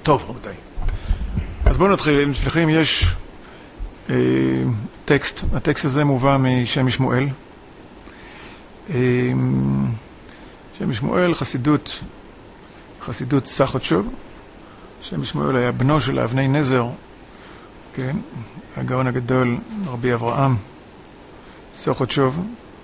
טוב, רבותיי. אז בואו נתחיל. לפניכם יש טקסט. הטקסט הזה מובא משם משמואל. שם משמואל, חסידות סחוטשוב. שם משמואל היה בנו של אבני נזר, כן? הגאון הגדול, רבי אברהם סחוטשוב.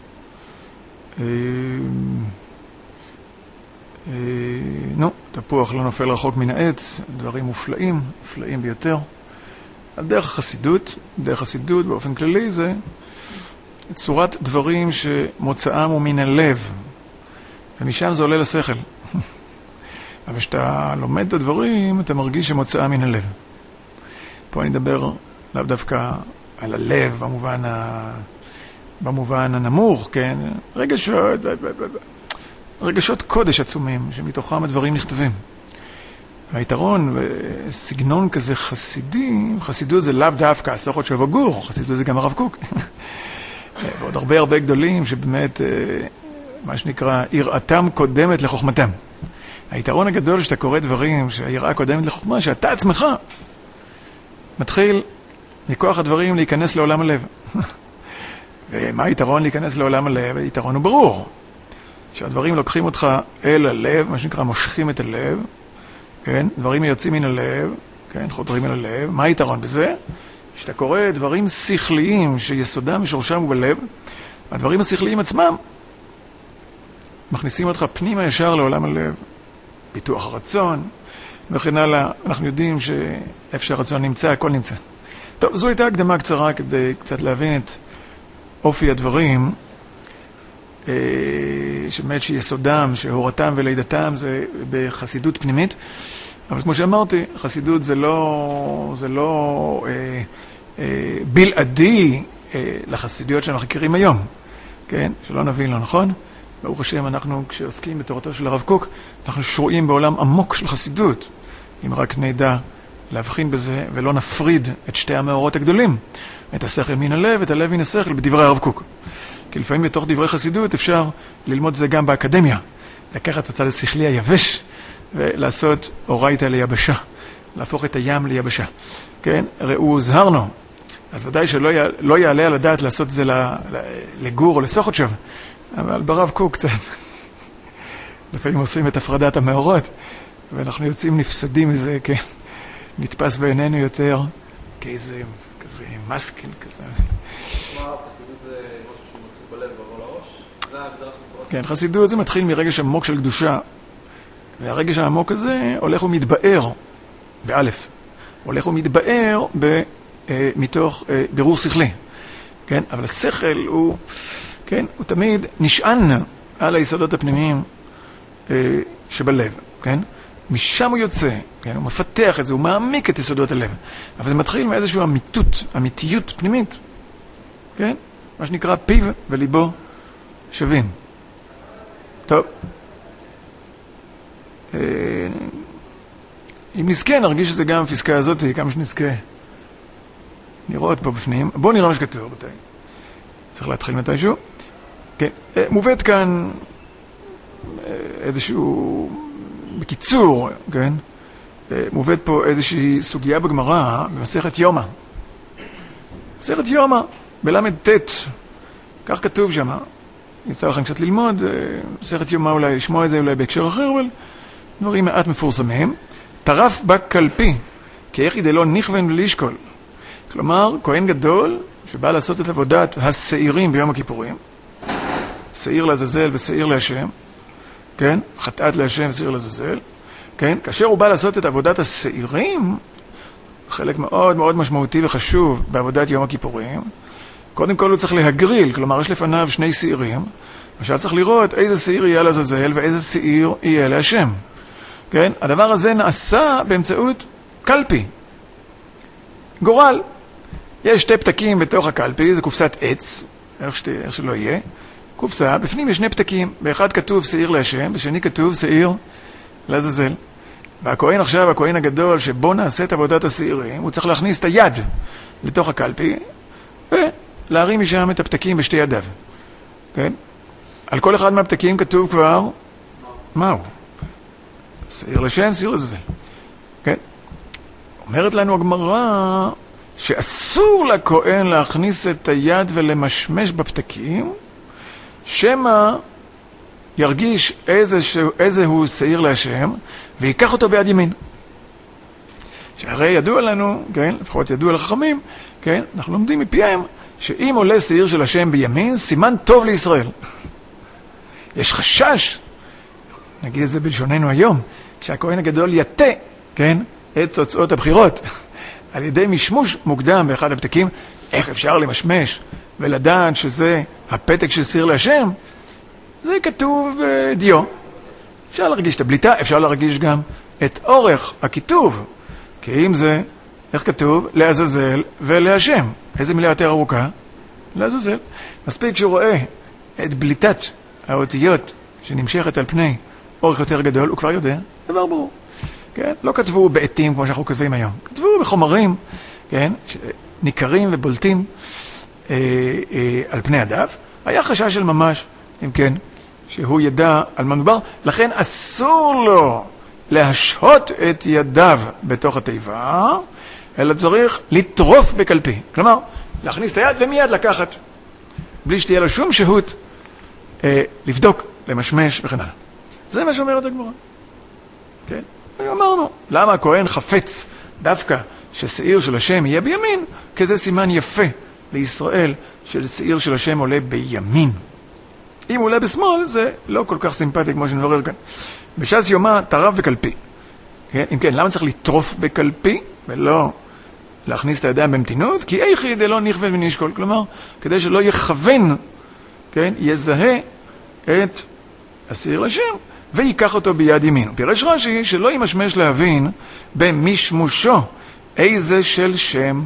תפוח לא נופל רחוק מן העץ, דברים מופלאים, מופלאים ביותר. על דרך החסידות באופן כללי זה צורת דברים שמוצאם הוא מן הלב, ומשם זה עולה לשכל. אבל כשאתה לומד את הדברים, אתה מרגיש שמוצאם מן הלב. פה אני אדבר לאו דווקא על הלב במובן הנמוך, כן? רגשות קודש עצומים, שמתוכם הדברים נכתבים. היתרון וסגנון כזה חסידות זה לאו דווקא הסחוטשוב הגור, חסידות זה גם הרב קוק. ועוד הרבה גדולים שבאמת, מה שנקרא, יראתם קודמת לחוכמתם. היתרון הגדול שאתה קורא דברים שהיראה קודמת לחוכמה, שאתה עצמך מתחיל מכוח הדברים להיכנס לעולם הלב. ומה היתרון להיכנס לעולם הלב? היתרון הוא ברור. שהדברים לוקחים אותך אל הלב, מה שנקרא מושכים את הלב, כן? דברים יוצאים מן הלב, כן? חודרים אל הלב. מה היתרון בזה? שאתה קורא דברים שכליים שיסודם ושורשם הוא בלב, הדברים השכליים עצמם מכניסים אותך פנימה ישר לעולם הלב. פיתוח הרצון, וכן הלאה. אנחנו יודעים שאיפה שהרצון נמצא, הכל נמצא. טוב, זו הייתה הקדמה קצרה כדי קצת להבין את אופי הדברים, שבאמת שיסודם, שהורתם ולידתם זה בחסידות פנימית. אבל כמו שאמרתי, חסידות זה לא בלעדי לחסידויות שאנחנו מכירים היום. כן? שלא נבין לא נכון. ברוך השם, אנחנו כשעוסקים בתורתו של הרב קוק, אנחנו שרועים בעולם עמוק של חסידות. אם רק נדע להבחין בזה ולא נפריד את שתי המאורות הגדולים, את השכל מן הלב, את הלב מן השכל, בדברי הרב קוק. כי לפעמים בתוך דברי חסידות אפשר ללמוד זה גם באקדמיה. לקחת את הצד השכלי היבש ולעשות אורייתא ליבשה. להפוך את הים ליבשה. כן? ראו זהרנו. אז ודאי שלא יעלה על הדעת לעשות זה לגור או לסחוטשוב. אבל ברב קוק קצת. לפעמים עושים את הפרדת המאורות, ואנחנו יוצאים נפסדים מזה, כן? נתפס בעינינו יותר כאיזה כזה מסקין כזה. חסידות זה משהו שהוא מתחיל בלב ועבור לראש? זה ההגדרה של קוראים? כן, חסידות זה מתחיל מרגש עמוק של קדושה, והרגש העמוק הזה הולך ומתבאר, באלף, הולך ומתבאר מתוך בירור שכלי, כן? אבל השכל הוא, כן? הוא תמיד נשען על היסודות הפנימיים שבלב, כן? משם הוא יוצא, כן? הוא מפתח את זה, הוא מעמיק את יסודות הלב. אבל זה מתחיל מאיזשהו אמיתיות פנימית, כן? מה שנקרא פיו וליבו שווים. טוב. אם נזכה, נרגיש שזה גם הפסקה הזאת, כמה שנזכה לראות פה בפנים. בואו נראה מה שכתוב, רבותיי. צריך להתחיל מתישהו. כן. מובאת כאן איזשהו, בקיצור, כן? מובאת פה איזושהי סוגיה בגמרא, במסכת יומא. מסכת יומא, בלמד ט', כך כתוב שם. יצא לכם קצת ללמוד, מסכת יומא אולי, לשמוע את זה אולי בהקשר אחר, אבל דברים מעט מפורסמים. טרף בקלפי, כי איך ידלו נכוון ולשקול. כלומר, כהן גדול שבא לעשות את עבודת השעירים ביום הכיפורים, שעיר לעזאזל ושעיר להשם, כן? חטאת להשם ושעיר לעזאזל, כן? כאשר הוא בא לעשות את עבודת השעירים, חלק מאוד מאוד משמעותי וחשוב בעבודת יום הכיפורים, קודם כל הוא צריך להגריל, כלומר יש לפניו שני שעירים, עכשיו צריך לראות איזה שעיר יהיה לעזאזל ואיזה שעיר יהיה להשם. כן? הדבר הזה נעשה באמצעות קלפי. גורל. יש שתי פתקים בתוך הקלפי, זה קופסת עץ, איך שלא יהיה. קופסה, בפנים יש שני פתקים, באחד כתוב שעיר להשם, בשני כתוב שעיר לעזאזל. והכהן עכשיו, הכהן הגדול, שבו נעשה את עבודת השעירים, הוא צריך להכניס את היד לתוך הקלפי, ולהרים משם את הפתקים בשתי ידיו. כן? על כל אחד מהפתקים כתוב כבר, מהו? שעיר לשם, שעיר לעזאזל. כן? אומרת לנו הגמרא שאסור לכהן להכניס את היד ולמשמש בפתקים, שמא ירגיש איזהו שעיר להשם, ויקח אותו ביד ימין. שהרי ידוע לנו, כן, לפחות ידוע לחכמים, כן, אנחנו לומדים מפיהם, שאם עולה שעיר של השם בימין, סימן טוב לישראל. יש חשש, נגיד את זה בלשוננו היום, שהכהן הגדול יתה, כן, את תוצאות הבחירות, על ידי משמוש מוקדם באחד הפתקים. איך אפשר למשמש ולדעת שזה הפתק של שעיר להשם? זה כתוב בדיו. אפשר להרגיש את הבליטה, אפשר להרגיש גם את אורך הכיתוב. כי אם זה, איך כתוב? לעזאזל ולהשם. איזה מילה יותר ארוכה? לעזאזל. מספיק שהוא רואה את בליטת האותיות שנמשכת על פני אורך יותר גדול, הוא כבר יודע, דבר ברור. כן? לא כתבו בעתים כמו שאנחנו כותבים היום. כתבו בחומרים, כן? ניכרים ובולטים על פני הדף. היה חשש של ממש, אם כן, שהוא ידע על מה מדובר. לכן אסור לו להשהות את ידיו בתוך התיבה, אלא צריך לטרוף בקלפי. כלומר, להכניס את היד ומיד לקחת, בלי שתהיה לו שום שהות, לבדוק, למשמש וכן הלאה. זה מה שאומרת הגמרא. כן? אמרנו, למה הכהן חפץ דווקא ששעיר של השם יהיה בימין? כי זה סימן יפה לישראל ששעיר של השם עולה בימין. אם הוא עולה בשמאל, זה לא כל כך סימפטי כמו שנברר כאן. בש"ס יומא טרף בקלפי. כן? אם כן, למה צריך לטרוף בקלפי ולא להכניס את הידיים במתינות? כי איכי דלא נכווה ונשקול. כלומר, כדי שלא יכוון, כן, יזהה את השעיר לשם ויקח אותו ביד ימין. פירש רש"י שלא ימשמש להבין במשמושו איזה של שם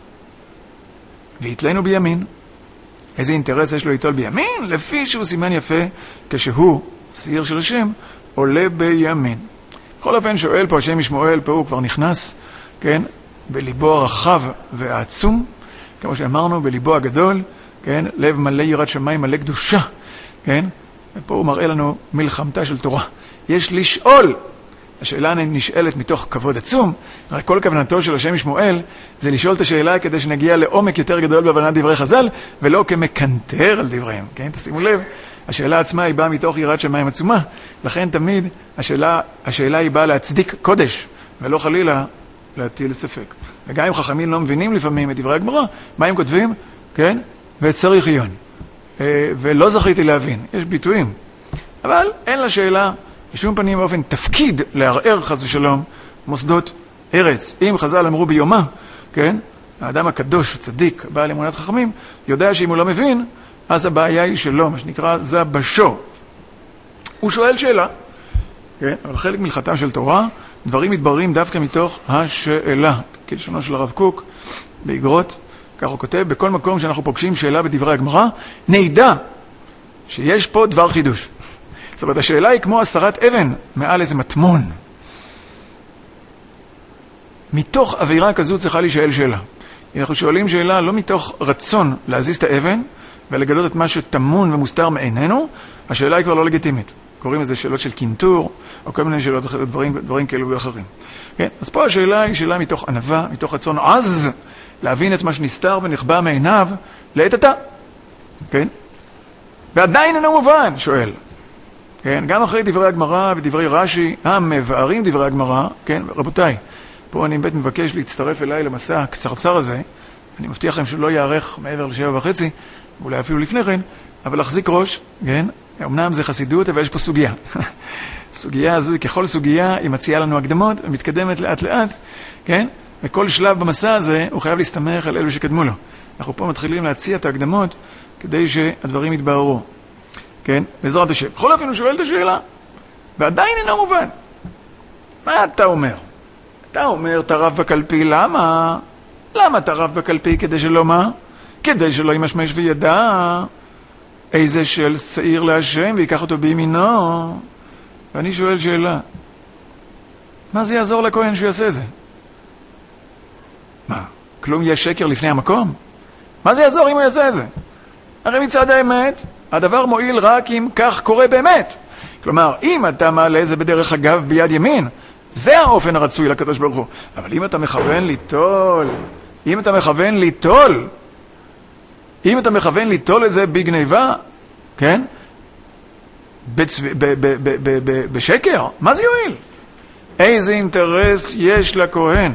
ויתלנו בימין. איזה אינטרס יש לו ליטול בימין? לפי שהוא סימן יפה כשהוא, שעיר של השם, עולה בימין. בכל אופן שואל פה השם משמואל, פה הוא כבר נכנס, כן, בליבו הרחב והעצום, כמו שאמרנו, בליבו הגדול, כן, לב מלא יראת שמיים, מלא קדושה, כן, ופה הוא מראה לנו מלחמתה של תורה. יש לשאול, השאלה נשאלת מתוך כבוד עצום, רק כל כוונתו של השם משמואל זה לשאול את השאלה כדי שנגיע לעומק יותר גדול בהבנת דברי חז"ל, ולא כמקנטר על דבריהם, כן, תשימו לב, השאלה עצמה היא באה מתוך יראת שמיים עצומה, לכן תמיד השאלה היא באה להצדיק קודש, ולא חלילה להטיל ספק. וגם אם חכמים לא מבינים לפעמים את דברי הגמרא, מה הם כותבים? כן? וצריך עיון. ולא זכיתי להבין, יש ביטויים. אבל אין לשאלה בשום פנים באופן תפקיד לערער חס ושלום מוסדות ארץ. אם חז"ל אמרו ביומא, כן? האדם הקדוש, הצדיק, בעל אמונת חכמים, יודע שאם הוא לא מבין, אז הבעיה היא שלו, מה שנקרא זבשו. הוא שואל שאלה, כן? אבל חלק מלכתם של תורה, דברים מתבררים דווקא מתוך השאלה. כלשונו של הרב קוק, באגרות, כך הוא כותב, בכל מקום שאנחנו פוגשים שאלה בדברי הגמרא, נדע שיש פה דבר חידוש. זאת אומרת, השאלה היא כמו הסרת אבן מעל איזה מטמון. מתוך אווירה כזו צריכה להישאל שאלה. אם אנחנו שואלים שאלה לא מתוך רצון להזיז את האבן ולגלות את מה שטמון ומוסתר מעינינו, השאלה היא כבר לא לגיטימית. קוראים לזה שאלות של קינטור, או כל מיני שאלות אחרות, דברים כאלו ואחרים. כן? אז פה השאלה היא שאלה מתוך ענווה, מתוך רצון עז, להבין את מה שנסתר ונחבא מעיניו לעת עתה. כן? ועדיין אינו מובן, שואל. כן? גם אחרי דברי הגמרא ודברי רש"י, המבארים דברי הגמרא, כן? רבותיי, פה אני באמת מבקש להצטרף אליי למסע הקצרצר הזה, אני מבטיח להם שלא יארך מעבר ל7:30, אולי אפילו לפני כן, אבל להחזיק ראש, כן? אמנם זה חסידות, אבל יש פה סוגיה. הסוגיה הזו, ככל סוגיה, היא מציעה לנו הקדמות, ומתקדמת לאט לאט, כן? וכל שלב במסע הזה, הוא חייב להסתמך על אלו שקדמו לו. אנחנו פה מתחילים להציע את ההקדמות, כדי שהדברים יתבררו. כן? בעזרת השם. בכל אופן הוא שואל את השאלה, ועדיין אינו מובן. מה אתה אומר? אתה אומר, טרף בקלפי, למה? למה טרף בקלפי? כדי שלא מה? כדי שלא ימשמש וידע איזה של שעיר להשם ויקח אותו בימינו. ואני שואל שאלה, מה זה יעזור לכהן שהוא יעשה את זה? מה? כלום יהיה שקר לפני המקום? מה זה יעזור אם הוא יעשה את זה? הרי מצד האמת, הדבר מועיל רק אם כך קורה באמת. כלומר, אם אתה מעלה זה בדרך אגב ביד ימין, זה האופן הרצוי לקדוש ברוך הוא. אבל אם אתה מכוון ליטול, אם אתה מכוון ליטול את זה בגניבה, כן? בשקר, מה זה יועיל? איזה אינטרס יש לכהן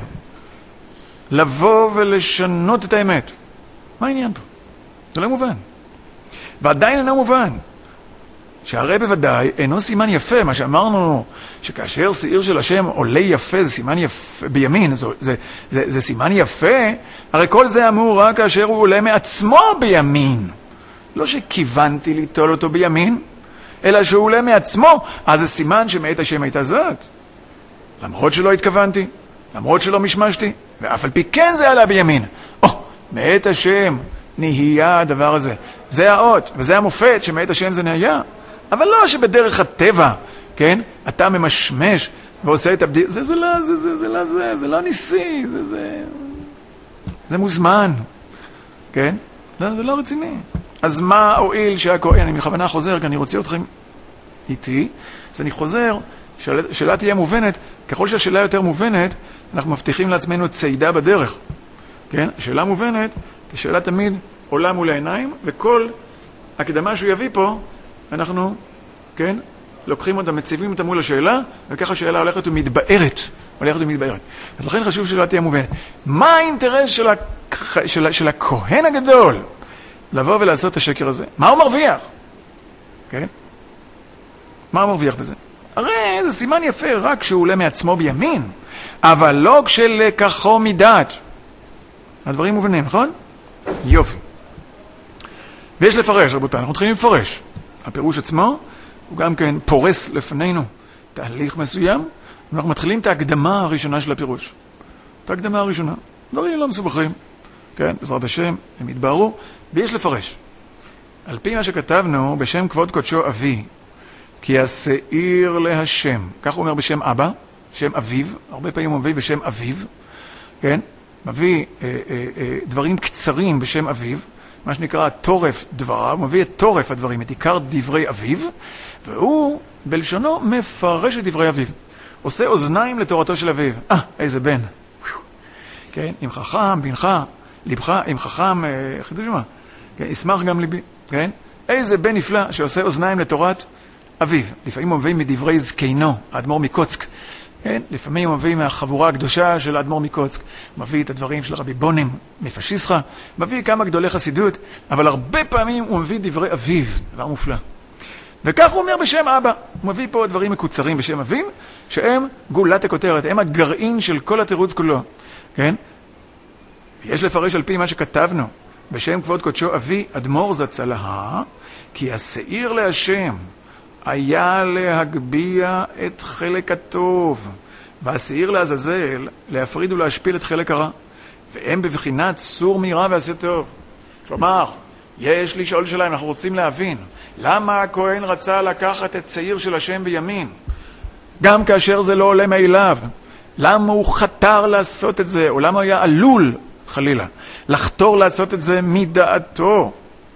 לבוא ולשנות את האמת? מה העניין פה? זה לא מובן. ועדיין אינו מובן. שהרי בוודאי אינו סימן יפה, מה שאמרנו, שכאשר שעיר של השם עולה יפה, זה סימן יפה בימין, זה סימן יפה, הרי כל זה אמור רק כאשר הוא עולה מעצמו בימין. לא שכיוונתי ליטול אותו בימין, אלא שהוא עולה מעצמו, אז זה סימן שמאת השם הייתה זאת. למרות שלא התכוונתי, למרות שלא משמשתי, ואף על פי כן זה עלה בימין. מאת השם נהיה הדבר הזה. זה האות, וזה המופת שמאת השם זה נהיה. אבל לא שבדרך הטבע, כן? אתה ממשמש ועושה את הבדיר. זה לא ניסי, זה מוזמן. כן? לא, זה לא רציני. אז מה הועיל שהכהן, אני בכוונה חוזר, כי אני רוצה אתכם איתי, אז אני חוזר, שאלה תהיה מובנת, ככל שהשאלה יותר מובנת, אנחנו מבטיחים לעצמנו צעידה בדרך. כן? השאלה מובנת, השאלה תמיד עולה מול העיניים, וכל הקדמה שהוא יביא פה, אנחנו, כן, לוקחים אותה, מציבים אותה מול השאלה, וככה השאלה הולכת ומתבארת. אז לכן חשוב שהשאלה תהיה מובנת. מה האינטרס של הכהן הגדול לבוא ולעשות את השקר הזה? מה הוא מרוויח? כן? מה הוא מרוויח בזה? הרי זה סימן יפה רק כשהוא עולה מעצמו בימין, אבל לא כשלקחו מדעת. הדברים מובנים, נכון? יופי. ויש לפרש, רבותיי, אנחנו מתחילים לפרש. הפירוש עצמו הוא גם כן פורס לפנינו תהליך מסוים, ואנחנו מתחילים את ההקדמה הראשונה של הפירוש. את ההקדמה הראשונה. דברים לא מסובכים. כן, בעזרת השם, הם יתבהרו, ויש לפרש. על פי מה שכתבנו, בשם כבוד קודשו אבי, כי השעיר להשם, כך הוא אומר בשם אבא, שם אביו, הרבה פעמים הוא מביא בשם אביו, כן? מביא דברים קצרים בשם אביו, מה שנקרא תורף דבריו, הוא מביא את תורף הדברים, את עיקר דברי אביו, והוא בלשונו מפרש את דברי אביו. עושה אוזניים לתורתו של אביו. איזה בן. כן? אם חכם, בנך, לבך, אם חכם, חידוש מה? כן? ישמח גם ליבי. כן? איזה בן נפלא שעושה אוזניים לתורת אביו. לפעמים הוא מביא מדברי זקנו, האדמו"ר מקוצק. כן? לפעמים הוא מביא מהחבורה הקדושה של האדמו"ר מקוצק. הוא מביא את הדברים של רבי בונים מפשיסחה. מביא כמה גדולי חסידות, אבל הרבה פעמים הוא מביא דברי אביו. דבר מופלא. וכך הוא אומר בשם אבא. הוא מביא פה דברים מקוצרים בשם אביו, שהם גולת הכותרת, הם הגרעין של כל התירוץ כולו. כן? יש לפרש על פי מה שכתבנו, בשם כבוד קודשו אבי, אדמו"ר זצ"ל, כי השעיר להשם היה להגביה את חלק הטוב, והשעיר לעזאזל להפריד ולהשפיל את חלק הרע, והם בבחינת סור מרע ועשה טוב. כלומר, יש לשאול שאלה, אנחנו רוצים להבין, למה הכהן רצה לקחת את שעיר של השם בימין, גם כאשר זה לא עולה מאליו? למה הוא חתר לעשות את זה, או למה הוא היה עלול, חלילה, לחתור לעשות את זה מדעתו?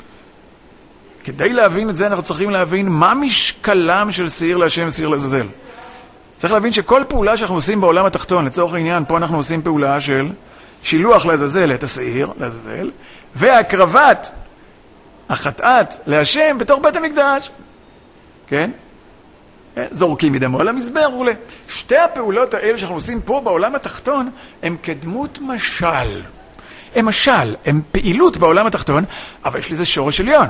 כדי להבין את זה אנחנו צריכים להבין מה משקלם של שעיר להשם ושעיר לעזאזל. צריך להבין שכל פעולה שאנחנו עושים בעולם התחתון, לצורך העניין, פה אנחנו עושים פעולה של שילוח לעזאזל את השעיר, לעזאזל, והקרבת החטאת להשם בתוך בית המקדש. כן? זורקים מדמו על המזבח וכו'. שתי הפעולות האלה שאנחנו עושים פה בעולם התחתון, הם כדמות משל. הם משל, הם פעילות בעולם התחתון, אבל יש לזה שורש עליון.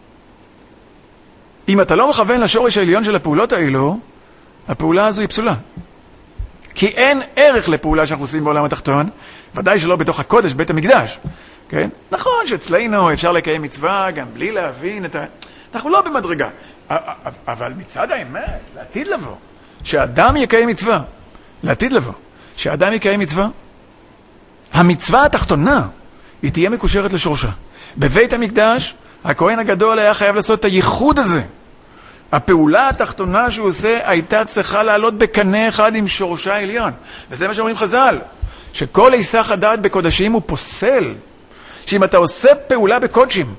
אם אתה לא מכוון לשורש העליון של הפעולות האלו, הפעולה הזו היא פסולה. כי אין ערך לפעולה שאנחנו עושים בעולם התחתון, ודאי שלא בתוך הקודש, בית המקדש. כן? נכון שאצלנו אפשר לקיים מצווה גם בלי להבין את אנחנו לא במדרגה. אבל מצד האמת, לעתיד לבוא, שאדם יקיים מצווה, לעתיד לבוא, שאדם יקיים מצווה, המצווה התחתונה, היא תהיה מקושרת לשורשה. בבית המקדש, הכהן הגדול היה חייב לעשות את הייחוד הזה. הפעולה התחתונה שהוא עושה הייתה צריכה לעלות בקנה אחד עם שורשה העליון. וזה מה שאומרים חז"ל, שכל היסח הדעת בקודשים הוא פוסל. שאם אתה עושה פעולה בקודשים,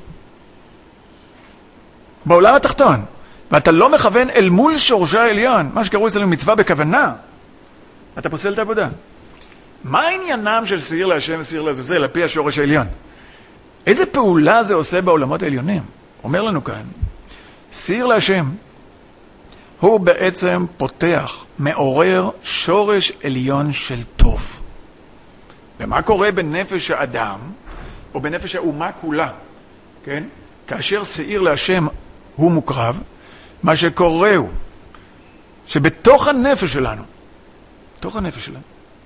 בעולם התחתון, ואתה לא מכוון אל מול שורשה העליון, מה שקראו אצלנו מצווה בכוונה, אתה פוסל את העבודה. מה עניינם של שעיר להשם ושעיר לעזאזל, על פי השורש העליון? איזה פעולה זה עושה בעולמות העליונים? אומר לנו כאן, שעיר להשם הוא בעצם פותח, מעורר שורש עליון של טוב. ומה קורה בנפש האדם, או בנפש האומה כולה, כן? כאשר שעיר להשם הוא מוקרב, מה שקורה הוא, שבתוך הנפש שלנו, בתוך הנפש שלנו,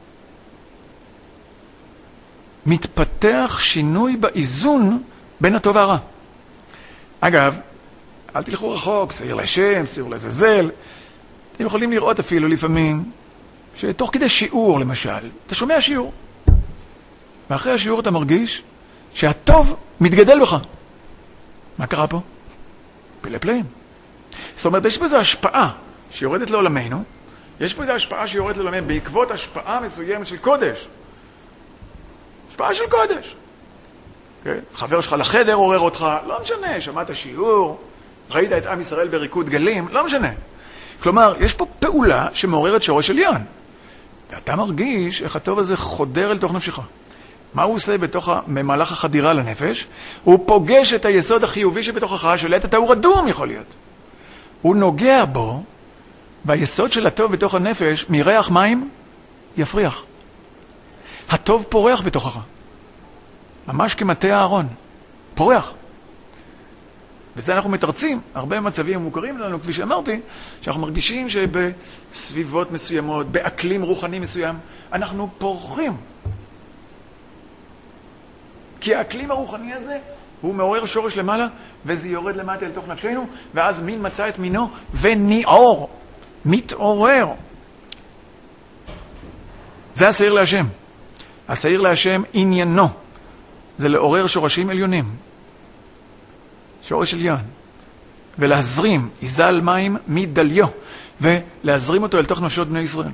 מתפתח שינוי באיזון בין הטוב והרע. אגב, אל תלכו רחוק, שעיר להשם, שעיר לעזאזל. אתם יכולים לראות אפילו לפעמים, שתוך כדי שיעור למשל, אתה שומע שיעור, ואחרי השיעור אתה מרגיש שהטוב מתגדל בך. מה קרה פה? פלא פלאים. זאת אומרת, יש פה איזו השפעה שיורדת לעולמנו, יש פה איזו השפעה שיורדת לעולמנו בעקבות השפעה מסוימת של קודש. השפעה של קודש. כן? חבר שלך לחדר עורר אותך, לא משנה, שמעת שיעור, ראית את עם ישראל בריקוד גלים, לא משנה. כלומר, יש פה פעולה שמעוררת שורש עליון. ואתה מרגיש איך הטוב הזה חודר אל תוך נפשך. מה הוא עושה במהלך החדירה לנפש? הוא פוגש את היסוד החיובי שבתוכך, שלעת אתה הוא רדום יכול להיות. הוא נוגע בו, והיסוד של הטוב בתוך הנפש, מריח מים, יפריח. הטוב פורח בתוכך. ממש כמטה הארון. פורח. וזה אנחנו מתרצים. הרבה מצבים מוכרים לנו, כפי שאמרתי, שאנחנו מרגישים שבסביבות מסוימות, באקלים רוחני מסוים, אנחנו פורחים. כי האקלים הרוחני הזה הוא מעורר שורש למעלה, וזה יורד למטה אל תוך נפשנו, ואז מין מצא את מינו וניעור, מתעורר. זה השעיר להשם. השעיר להשם עניינו, זה לעורר שורשים עליונים. שורש עליון. ולהזרים, יזל מים מדליו, ולהזרים אותו אל תוך נפשות בני ישראל.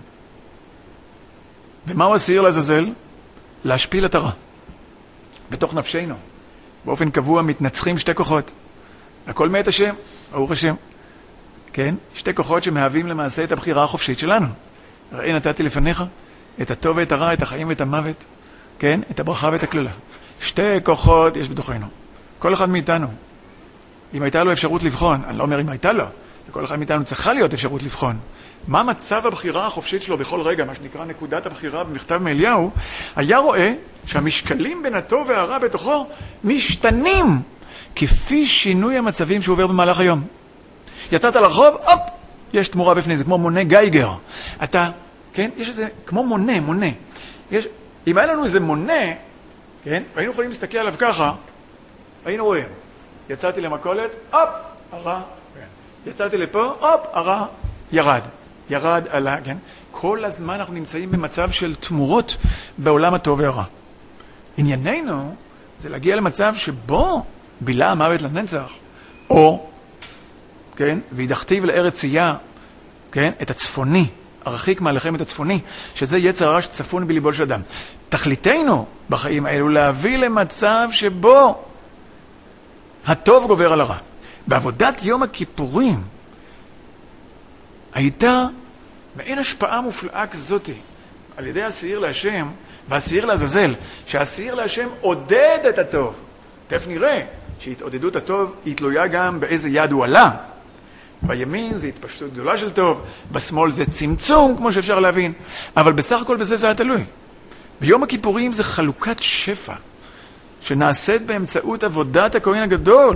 ומהו השעיר לעזאזל? להשפיל את הרע. בתוך נפשנו. באופן קבוע מתנצחים שתי כוחות. הכל מאת השם, ברוך השם. כן? שתי כוחות שמהווים למעשה את הבחירה החופשית שלנו. ראי נתתי לפניך את הטוב ואת הרע, את החיים ואת המוות. כן? את הברכה ואת הכללה. שתי כוחות יש בתוכנו. כל אחד מאיתנו. אם הייתה לו אפשרות לבחון, אני לא אומר אם הייתה לו, לכל אחד מאיתנו צריכה להיות אפשרות לבחון. מה מצב הבחירה החופשית שלו בכל רגע, מה שנקרא נקודת הבחירה במכתב מאליהו, היה רואה שהמשקלים בין הטוב והרע בתוכו משתנים כפי שינוי המצבים שהוא עובר במהלך היום. יצאת לרחוב, הופ, יש תמורה בפני, זה כמו מונה גייגר. אתה, כן, יש איזה, כמו מונה. אם היה לנו איזה מונה, כן, היינו יכולים להסתכל עליו ככה, היינו רואים. יצאתי למקולת, הופ, הרע, כן. יצאתי לפה, הופ, הרע, ירד עלה, כן? כל הזמן אנחנו נמצאים במצב של תמורות בעולם הטוב והרע. ענייננו זה להגיע למצב שבו בילה המוות לנצח, או, כן, וידחתיו לארץ צייה, כן, את הצפוני, הרחיק מהלחם את הצפוני, שזה יצר הרע שצפון בליבו של אדם. תכליתנו בחיים האלו להביא למצב שבו הטוב גובר על הרע. בעבודת יום הכיפורים הייתה מעין השפעה מופלאה כזאת על ידי השעיר להשם והשעיר לעזאזל, שהשעיר להשם עודד את הטוב. תכף נראה שהתעודדות הטוב היא תלויה גם באיזה יד הוא עלה. בימין זה התפשטות גדולה של טוב, בשמאל זה צמצום, כמו שאפשר להבין, אבל בסך הכל בזה זה היה תלוי. ביום הכיפורים זה חלוקת שפע, שנעשית באמצעות עבודת הכהן הגדול.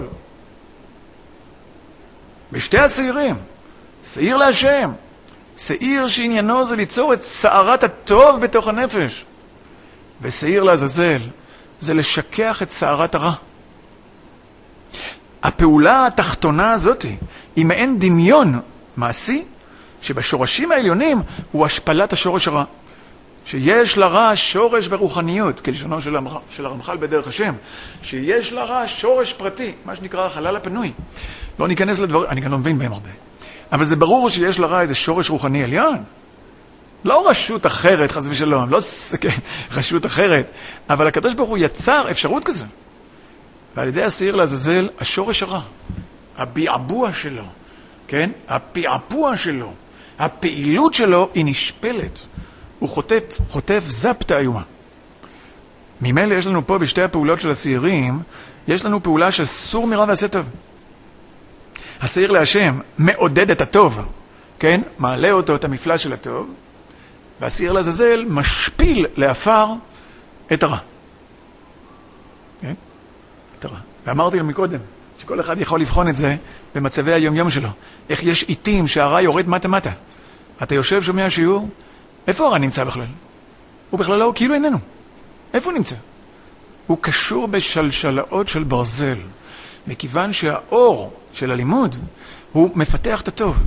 בשתי השעירים, שעיר להשם, שעיר שעניינו זה ליצור את סערת הטוב בתוך הנפש, ושעיר לעזאזל זה לשכח את סערת הרע. הפעולה התחתונה הזאת היא מעין דמיון מעשי שבשורשים העליונים הוא השפלת השורש הרע, שיש לרע שורש ברוחניות, כלשונו של הרמח"ל בדרך השם, שיש לרע שורש פרטי, מה שנקרא החלל הפנוי. לא ניכנס לדבר, אני גם לא מבין בהם הרבה, אבל זה ברור שיש לרע איזה שורש רוחני עליון. לא רשות אחרת, חס ושלום, לא רשות אחרת, אבל הקדוש ברוך הוא יצר אפשרות כזו. ועל ידי השעיר לעזאזל, השורש הרע, הביעבוע שלו, כן? הפעפוע שלו, הפעילות שלו היא נשפלת הוא חוטף זפתה איומה. ממילא יש לנו פה בשתי הפעולות של השעירים, יש לנו פעולה של סור מרע ועשה טוב. השעיר להשם מעודד את הטוב, כן? מעלה אותו את המפלס של הטוב, והשעיר לעזאזל משפיל לאפר את הרע. כן? את הרע. ואמרתי לו מקודם, שכל אחד יכול לבחון את זה במצבי היום-יום שלו. איך יש עיתים שהרע יורד מטה-מטה. אתה יושב, שומע שיעור, איפה הרע נמצא בכלל? הוא בכלל לא, כאילו איננו. איפה הוא נמצא? הוא קשור בשלשלאות של ברזל, מכיוון שהאור של הלימוד הוא מפתח את הטוב.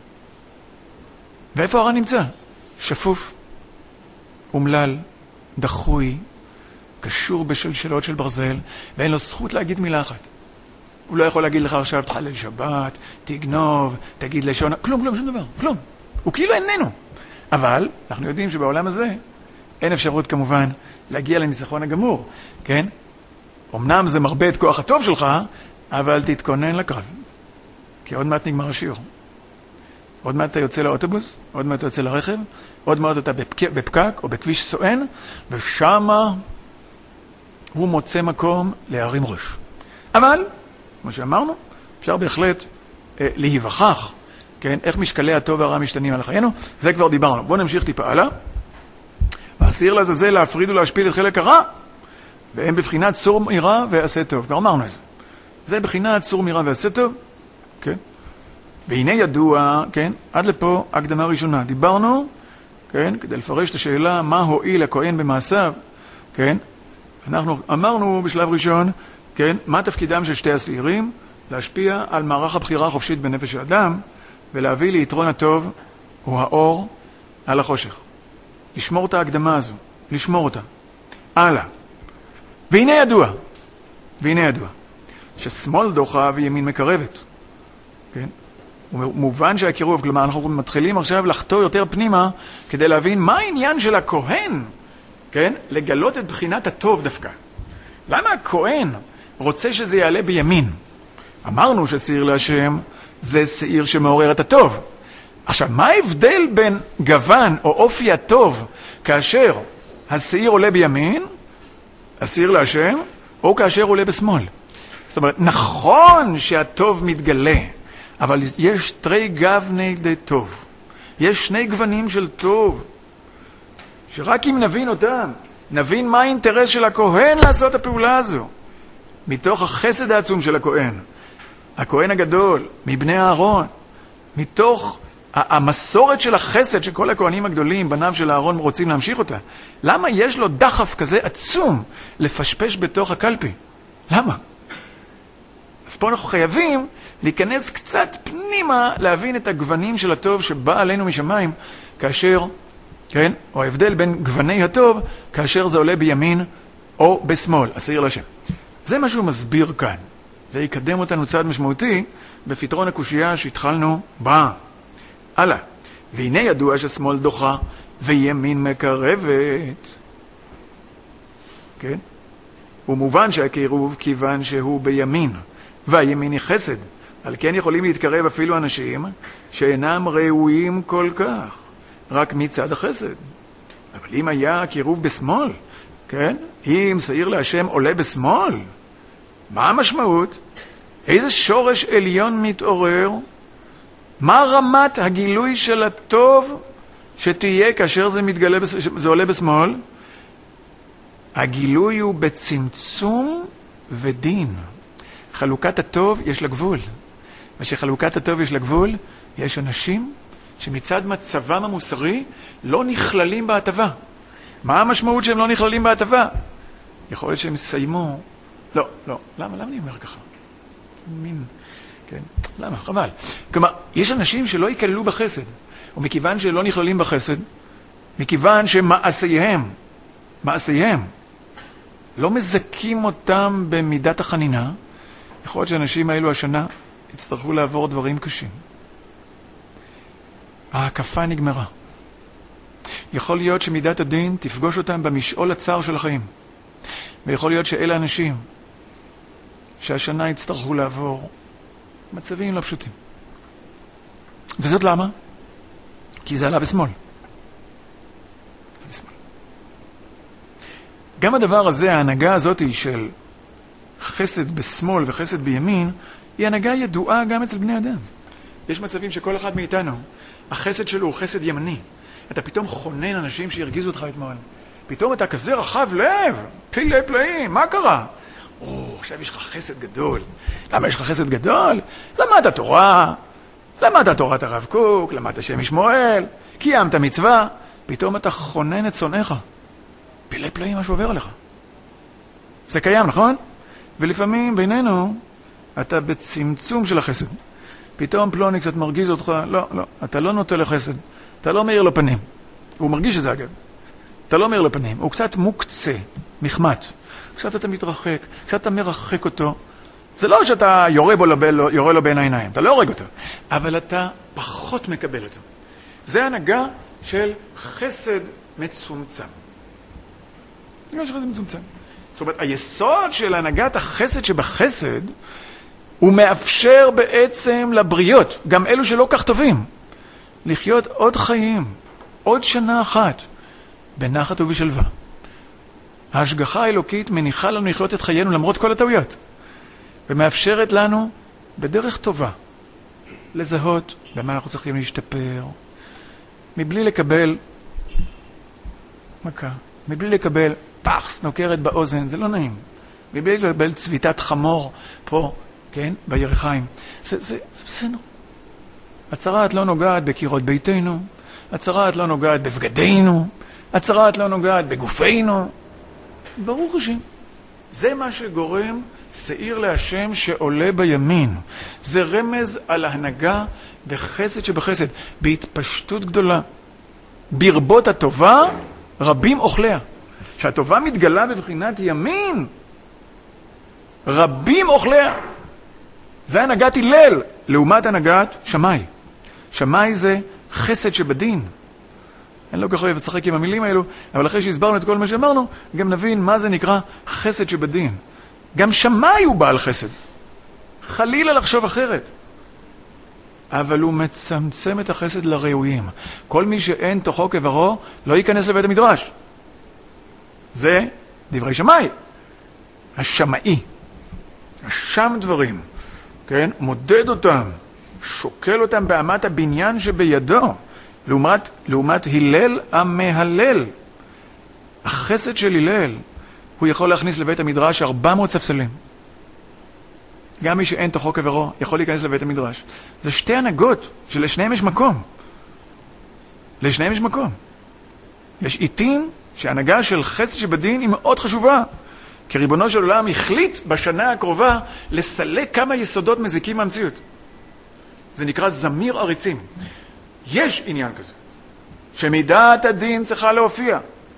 ואיפה הרע נמצא? שפוף, אומלל, דחוי, קשור בשלשלאות של ברזל, ואין לו זכות להגיד מילה אחת. הוא לא יכול להגיד לך עכשיו, תחלל שבת, תגנוב, תגיד לשון, כלום, שום דבר, כלום. הוא כאילו איננו. אבל אנחנו יודעים שבעולם הזה אין אפשרות כמובן להגיע לניצחון הגמור, כן? אמנם זה מרבה את כוח הטוב שלך, אבל תתכונן לקרב. כי עוד מעט נגמר השיעור. עוד מעט אתה יוצא לאוטובוס, עוד מעט אתה יוצא לרכב, עוד מעט אתה בפקק או בכביש סואן, ושמה הוא מוצא מקום להרים ראש. אבל, כמו שאמרנו, אפשר בהחלט להיווכח, כן? איך משקלי הטוב והרע משתנים על חיינו, זה כבר דיברנו. בואו נמשיך טיפה הלאה. והשעיר לעזאזל להפריד ולהשפיל את חלק הרע, והם בבחינת סור מרע ועשה טוב. כבר אמרנו את זה. זה בבחינת סור מרע ועשה טוב, כן? והנה ידוע, כן? עד לפה הקדמה ראשונה. דיברנו, כן? כדי לפרש את השאלה מה הועיל הכהן במעשיו, כן? אנחנו אמרנו בשלב ראשון, כן? מה תפקידם של שתי השעירים? להשפיע על מערך הבחירה החופשית בנפש האדם, ולהביא ליתרון הטוב הוא האור על החושך. לשמור את ההקדמה הזו, לשמור אותה. הלאה. והנה ידוע, ששמאל דוחה וימין מקרבת. כן? מובן שהקירוב, כלומר אנחנו מתחילים עכשיו לחתור יותר פנימה, כדי להבין מה העניין של הכהן, כן? לגלות את בחינת הטוב דווקא. למה הכהן רוצה שזה יעלה בימין? אמרנו ששעיר להשם זה שעיר שמעורר את הטוב. עכשיו, מה ההבדל בין גוון או אופי הטוב כאשר השעיר עולה בימין, השעיר להשם, או כאשר עולה בשמאל? זאת אומרת, נכון שהטוב מתגלה, אבל יש תרי גווני די טוב. יש שני גוונים של טוב, שרק אם נבין אותם, נבין מה האינטרס של הכהן לעשות את הפעולה הזו. מתוך החסד העצום של הכהן, הכהן הגדול, מבני אהרון, מתוך המסורת של החסד שכל הכהנים הגדולים, בניו של אהרון, רוצים להמשיך אותה. למה יש לו דחף כזה עצום לפשפש בתוך הקלפי? למה? אז פה אנחנו חייבים להיכנס קצת פנימה, להבין את הגוונים של הטוב שבא עלינו משמיים, כאשר, כן, או ההבדל בין גווני הטוב, כאשר זה עולה בימין או בשמאל, השעיר להשם. זה מה שהוא מסביר כאן. זה יקדם אותנו צעד משמעותי בפתרון הקושייה שהתחלנו בה. הלאה. והנה ידוע ששמאל דוחה וימין מקרבת. כן? ומובן שהקירוב כיוון שהוא בימין, והימין היא חסד. על כן יכולים להתקרב אפילו אנשים שאינם ראויים כל כך, רק מצד החסד. אבל אם היה הקירוב בשמאל, כן? אם שעיר להשם עולה בשמאל, מה המשמעות? איזה שורש עליון מתעורר? מה רמת הגילוי של הטוב שתהיה כאשר זה עולה בשמאל? הגילוי הוא בצמצום ודין. חלוקת הטוב יש לה גבול. ושחלוקת הטוב יש לה גבול, יש אנשים שמצד מצבם המוסרי לא נכללים בהטבה. מה המשמעות שהם לא נכללים בהטבה? יכול להיות שהם סיימו. לא. למה אני אומר ככה? כן. למה? חבל. כלומר, יש אנשים שלא ייכללו בחסד. ומכיוון שלא נכללים בחסד, מכיוון שמעשיהם לא מזכים אותם במידת החנינה, יכול להיות שאנשים האלו השנה יצטרכו לעבור דברים קשים. ההקפה נגמרה. יכול להיות שמידת הדין תפגוש אותם במשעול הצער של החיים. ויכול להיות שאלה אנשים שהשנה יצטרכו לעבור מצבים לא פשוטים. וזאת למה? כי זה עלה בשמאל. גם הדבר הזה, ההנהגה הזאת של חסד בשמאל וחסד בימין, היא הנהגה ידועה גם אצל בני אדם. יש מצבים שכל אחד מאיתנו, החסד שלו הוא חסד ימני. אתה פתאום חונן אנשים שירגיזו אותך אתמול. פתאום אתה כזה רחב לב, פלאי פלאים, מה קרה? עכשיו יש לך חסד גדול. למה יש לך חסד גדול? למדת תורה, למדת תורת הרב קוק, למדת שם משמואל, קיימת מצווה, פתאום אתה חונן את שונאיך. פלאי פלאים משהו עובר עליך. זה קיים, נכון? ולפעמים בינינו אתה בצמצום של החסד. פתאום פלוני קצת מרגיז אותך, לא, אתה לא נוטה לחסד, אתה לא מאיר לפנים. הוא מרגיש את זה אגב. אתה לא מאיר לפנים, הוא קצת מוקצה, נחמד. קצת אתה מתרחק, קצת אתה מרחק אותו. זה לא שאתה יורה לו בין העיניים, אתה לא הורג אותו, אבל אתה פחות מקבל אותו. זה הנהגה של חסד מצומצם. הנהגה של חסד מצומצם. זאת אומרת, היסוד של הנהגת החסד שבחסד, הוא מאפשר בעצם לבריות, גם אלו שלא כך טובים, לחיות עוד חיים, עוד שנה אחת, בנחת ובשלווה. ההשגחה האלוקית מניחה לנו לחיות את חיינו למרות כל הטעויות, ומאפשרת לנו בדרך טובה לזהות במה אנחנו צריכים להשתפר, מבלי לקבל מכה, מבלי לקבל פחס נוקרת באוזן, זה לא נעים, מבלי לקבל צביטת חמור פה, כן, בירחיים. זה בסדר. הצרת לא נוגעת בקירות ביתנו, הצרת לא נוגעת בבגדינו, הצרת לא נוגעת בגופנו. ברוך השם. זה מה שגורם שעיר להשם שעולה בימין. זה רמז על ההנהגה בחסד שבחסד, בהתפשטות גדולה. ברבות הטובה, רבים אוכליה. שהטובה מתגלה בבחינת ימין, רבים אוכליה. זה הנהגת הלל, לעומת הנהגת שמאי. שמאי זה חסד שבדין. אני לא כך אוהב לשחק עם המילים האלו, אבל אחרי שהסברנו את כל מה שאמרנו, גם נבין מה זה נקרא חסד שבדין. גם שמאי הוא בעל חסד. חלילה לחשוב אחרת. אבל הוא מצמצם את החסד לראויים. כל מי שאין תוכו כברו, לא ייכנס לבית המדרש. זה דברי שמאי. השמאי. השם דברים. כן? מודד אותם. שוקל אותם באמת הבניין שבידו. לעומת הלל המהלל. החסד של הלל, הוא יכול להכניס לבית המדרש 400 ספסלים. גם מי שאין תוכו כברו יכול להיכנס לבית המדרש. זה שתי הנהגות שלשניהם יש מקום. לשניהם יש מקום. יש עיתים שההנהגה של חסד שבדין היא מאוד חשובה. כי ריבונו של עולם החליט בשנה הקרובה לסלק כמה יסודות מזיקים מהמציאות. זה נקרא זמיר עריצים. יש עניין כזה, שמידת הדין צריכה להופיע.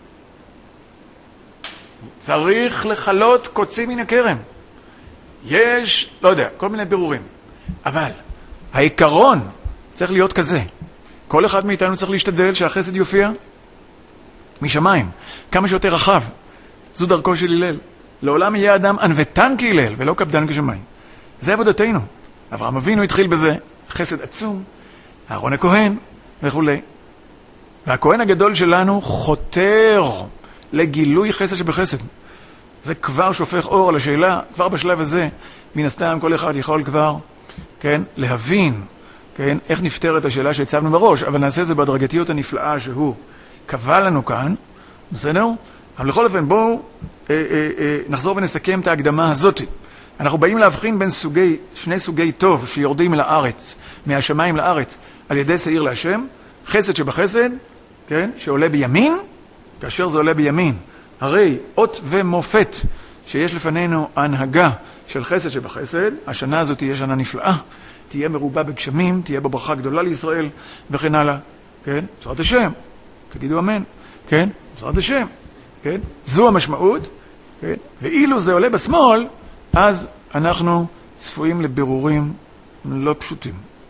צריך לחלות קוצים מן הכרם. יש, לא יודע, כל מיני בירורים. אבל העיקרון צריך להיות כזה. כל אחד מאיתנו צריך להשתדל שהחסד יופיע משמיים, כמה שיותר רחב. זו דרכו של הלל. לעולם יהיה אדם ענוותן כהלל ולא קפדן כשמיים. זה עבודתנו. אברהם אבינו התחיל בזה, חסד עצום, אהרון הכהן וכו'. והכהן הגדול שלנו חותר לגילוי חסד שבחסד. זה כבר שופך אור על השאלה, כבר בשלב הזה, מן הסתם כל אחד יכול כבר, כן, להבין, כן, איך נפתרת השאלה שהצבנו בראש, אבל נעשה את זה בהדרגתיות הנפלאה שהוא קבע לנו כאן, בסדר? אבל לכל אופן, בואו נחזור ונסכם את ההקדמה הזאת. אנחנו באים להבחין בין שני סוגי טוב שיורדים לארץ, מהשמיים לארץ, על ידי שעיר להשם, חסד שבחסד, כן, שעולה בימין, כאשר זה עולה בימין, הרי אות ומופת שיש לפנינו הנהגה של חסד שבחסד, השנה הזאת תהיה שנה נפלאה, תהיה מרובה בגשמים, תהיה בברכה גדולה לישראל וכן הלאה, כן, בעזרת השם, תגידו אמן, כן, בעזרת השם, כן, זו המשמעות, כן, ואילו זה עולה בשמאל, אז אנחנו צפויים לבירורים לא פשוטים.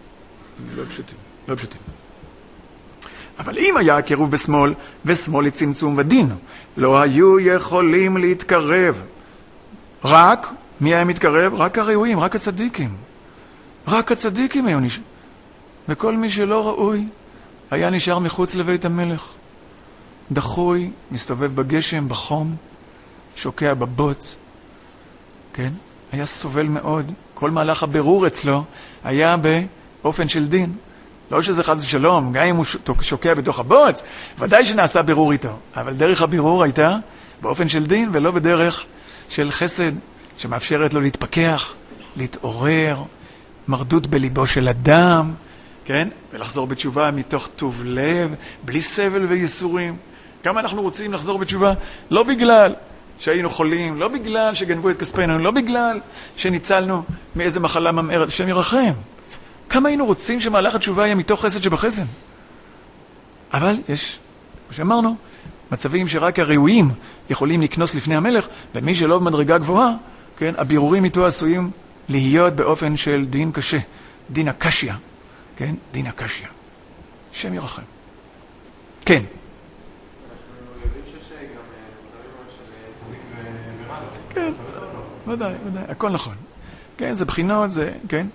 לא פשוטים. אבל אם היה קירוב בשמאל, ושמאל לצמצום ודין, לא היו יכולים להתקרב. רק, מי היה מתקרב? רק הראויים, רק הצדיקים. רק הצדיקים היו נשאר. וכל מי שלא ראוי, היה נשאר מחוץ לבית המלך. דחוי, מסתובב בגשם, בחום, שוקע בבוץ, כן? היה סובל מאוד. כל מהלך הבירור אצלו היה באופן של דין. לא שזה חס ושלום, גם אם הוא שוקע בתוך הבוץ, ודאי שנעשה בירור איתו. אבל דרך הבירור הייתה באופן של דין, ולא בדרך של חסד, שמאפשרת לו להתפכח, להתעורר, מרדות בליבו של אדם, כן? ולחזור בתשובה מתוך טוב לב, בלי סבל וייסורים. כמה אנחנו רוצים לחזור בתשובה? לא בגלל שהיינו חולים, לא בגלל שגנבו את כספנו, לא בגלל שניצלנו מאיזה מחלה ממארת, השם ירחם. כמה היינו רוצים שמהלך התשובה יהיה מתוך חסד שבחסד. אבל יש, כמו שאמרנו, מצבים שרק הראויים יכולים לקנוס לפני המלך, ומי שלא במדרגה גבוהה, כן, הבירורים איתו עשויים להיות באופן של דין קשה, דין הקשיה, כן, דין הקשיה. השם ירחם. כן. אנחנו יודעים שיש גם מצבים של צדיק ורע. כן, ודאי, ודאי, הכל נכון. כן, זה בחינות, זה, כן.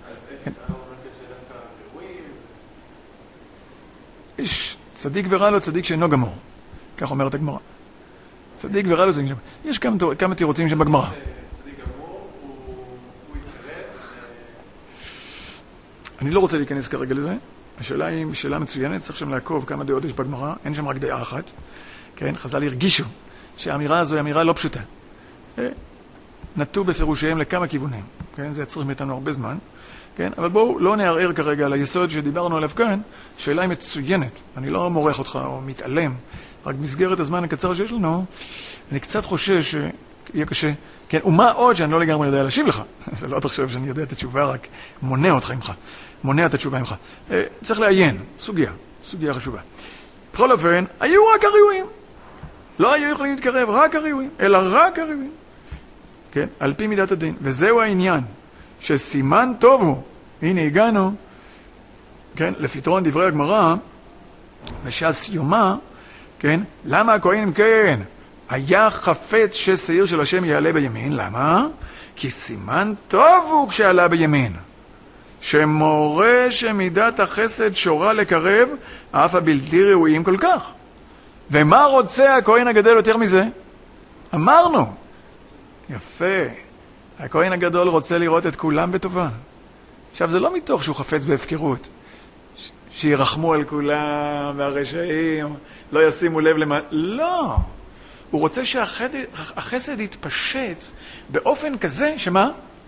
יש צדיק ורע לו, צדיק שאינו גמור. כך אומרת הגמרא. צדיק ורע לו, צדיק שאינו גמור. יש כמה תירוצים שבגמרא. צדיק גמור, הוא יתקרב. אני לא רוצה להיכנס כרגע לזה. השאלה היא שאלה מצוינת, צריך שם לעקוב כמה דעות יש בגמרא. אין שם רק דעה אחת. כן, חז"ל הרגישו שהאמירה הזו היא אמירה לא פשוטה. נטו בפירושיהם לכמה כיוונים. כן, זה יצריך מאיתנו הרבה זמן. כן, אבל בואו לא נערער כרגע על היסוד שדיברנו עליו כאן. שאלה היא מצוינת. אני לא מורח אותך או מתעלם. רק במסגרת הזמן הקצר שיש לנו, אני קצת חושש שיהיה קשה. כן, ומה עוד שאני לא לגמרי יודע להשיב לך. זה לא תחשוב שאני יודע את התשובה, רק מונע אותך ממך. מונע את התשובה ממך. צריך לעיין. סוגיה חשובה. בכל אופן, היו רק הראויים. לא היו יכולים להתקרב, רק הראויים, אלא רק הראויים. כן, על פי מידת הדין. וזהו העניין. שסימן טוב הוא, הנה הגענו, כן, לפתרון דברי הגמרא, בש"ס יומא, כן, למה הכהן כן, היה חפץ ששעיר של השם יעלה בימין, למה? כי סימן טוב הוא כשעלה בימין, שמורה שמידת החסד שורה לקרב, אף הבלתי ראויים כל כך. ומה רוצה הכהן הגדול יותר מזה? אמרנו, יפה, הכהן הגדול רוצה לראות את כולם בטובה. עכשיו, זה לא מתוך שהוא חפץ בהפקרות. שירחמו על כולם, והרשעים, לא ישימו לב למה... לא. הוא רוצה שהחסד יתפשט באופן כזה, שמה?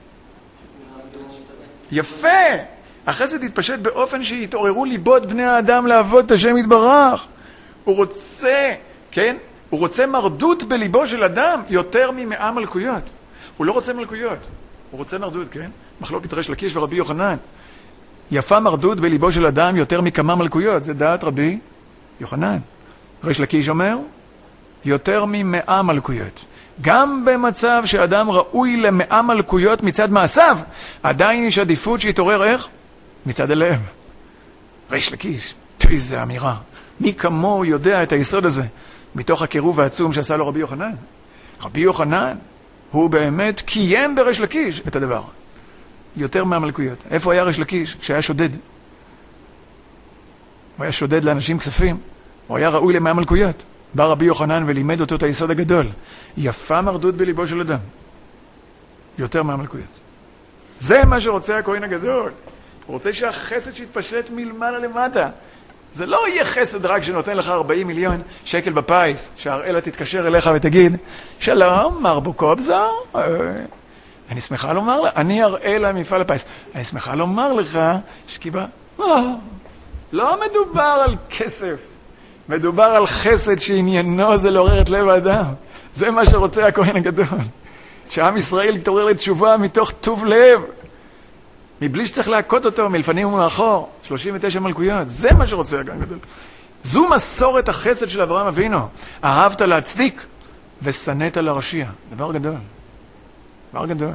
יפה. החסד יתפשט באופן שיתעוררו ליבות בני האדם לעבוד את השם יתברך. הוא רוצה, כן? הוא רוצה מרדות בליבו של אדם יותר מ100 מלכויות. הוא לא רוצה מלכויות, הוא רוצה מרדות, כן? מחלוקת ריש לקיש ורבי יוחנן. יפה מרדות בליבו של אדם יותר מכמה מלכויות, זה דעת רבי יוחנן. ריש לקיש אומר, יותר מ100 מלכויות. גם במצב שאדם ראוי ל100 מלכויות מצד מעשיו, עדיין יש עדיפות שיתעורר איך? מצד הלב. ריש לקיש, איזה אמירה. מי כמוהו יודע את היסוד הזה, מתוך הקירוב העצום שעשה לו רבי יוחנן? רבי יוחנן, הוא באמת קיים בריש לקיש את הדבר. יותר מהמלכויות. איפה היה ריש לקיש? כשהיה שודד. הוא היה שודד לאנשים כספים. הוא היה ראוי ל100 מלכויות. בא רבי יוחנן ולימד אותו את היסוד הגדול. יפה מרדות בליבו של אדם. יותר מהמלכויות. זה מה שרוצה הכהן הגדול. הוא רוצה שהחסד שיתפשט מלמעלה למטה. זה לא יהיה חסד רק שנותן לך 40 מיליון שקל בפייס, שהראלה תתקשר אליך ותגיד, שלום, מר בוקובזה, אני שמחה לומר לך, אני אראה לה מפעל הפייס, אני שמחה לומר לך, שקיבה, לא מדובר על כסף, מדובר על חסד שעניינו זה לעורר את לב האדם. זה מה שרוצה הכהן הגדול, שעם ישראל יתעורר לתשובה מתוך טוב לב, מבלי שצריך להכות אותו מלפנים ומאחור. 39 מלכויות, זה מה שרוצה הכהן הגדול. זו מסורת החסד של אברהם אבינו. אהבת להצדיק ושנאת להרשיע. דבר גדול. דבר גדול.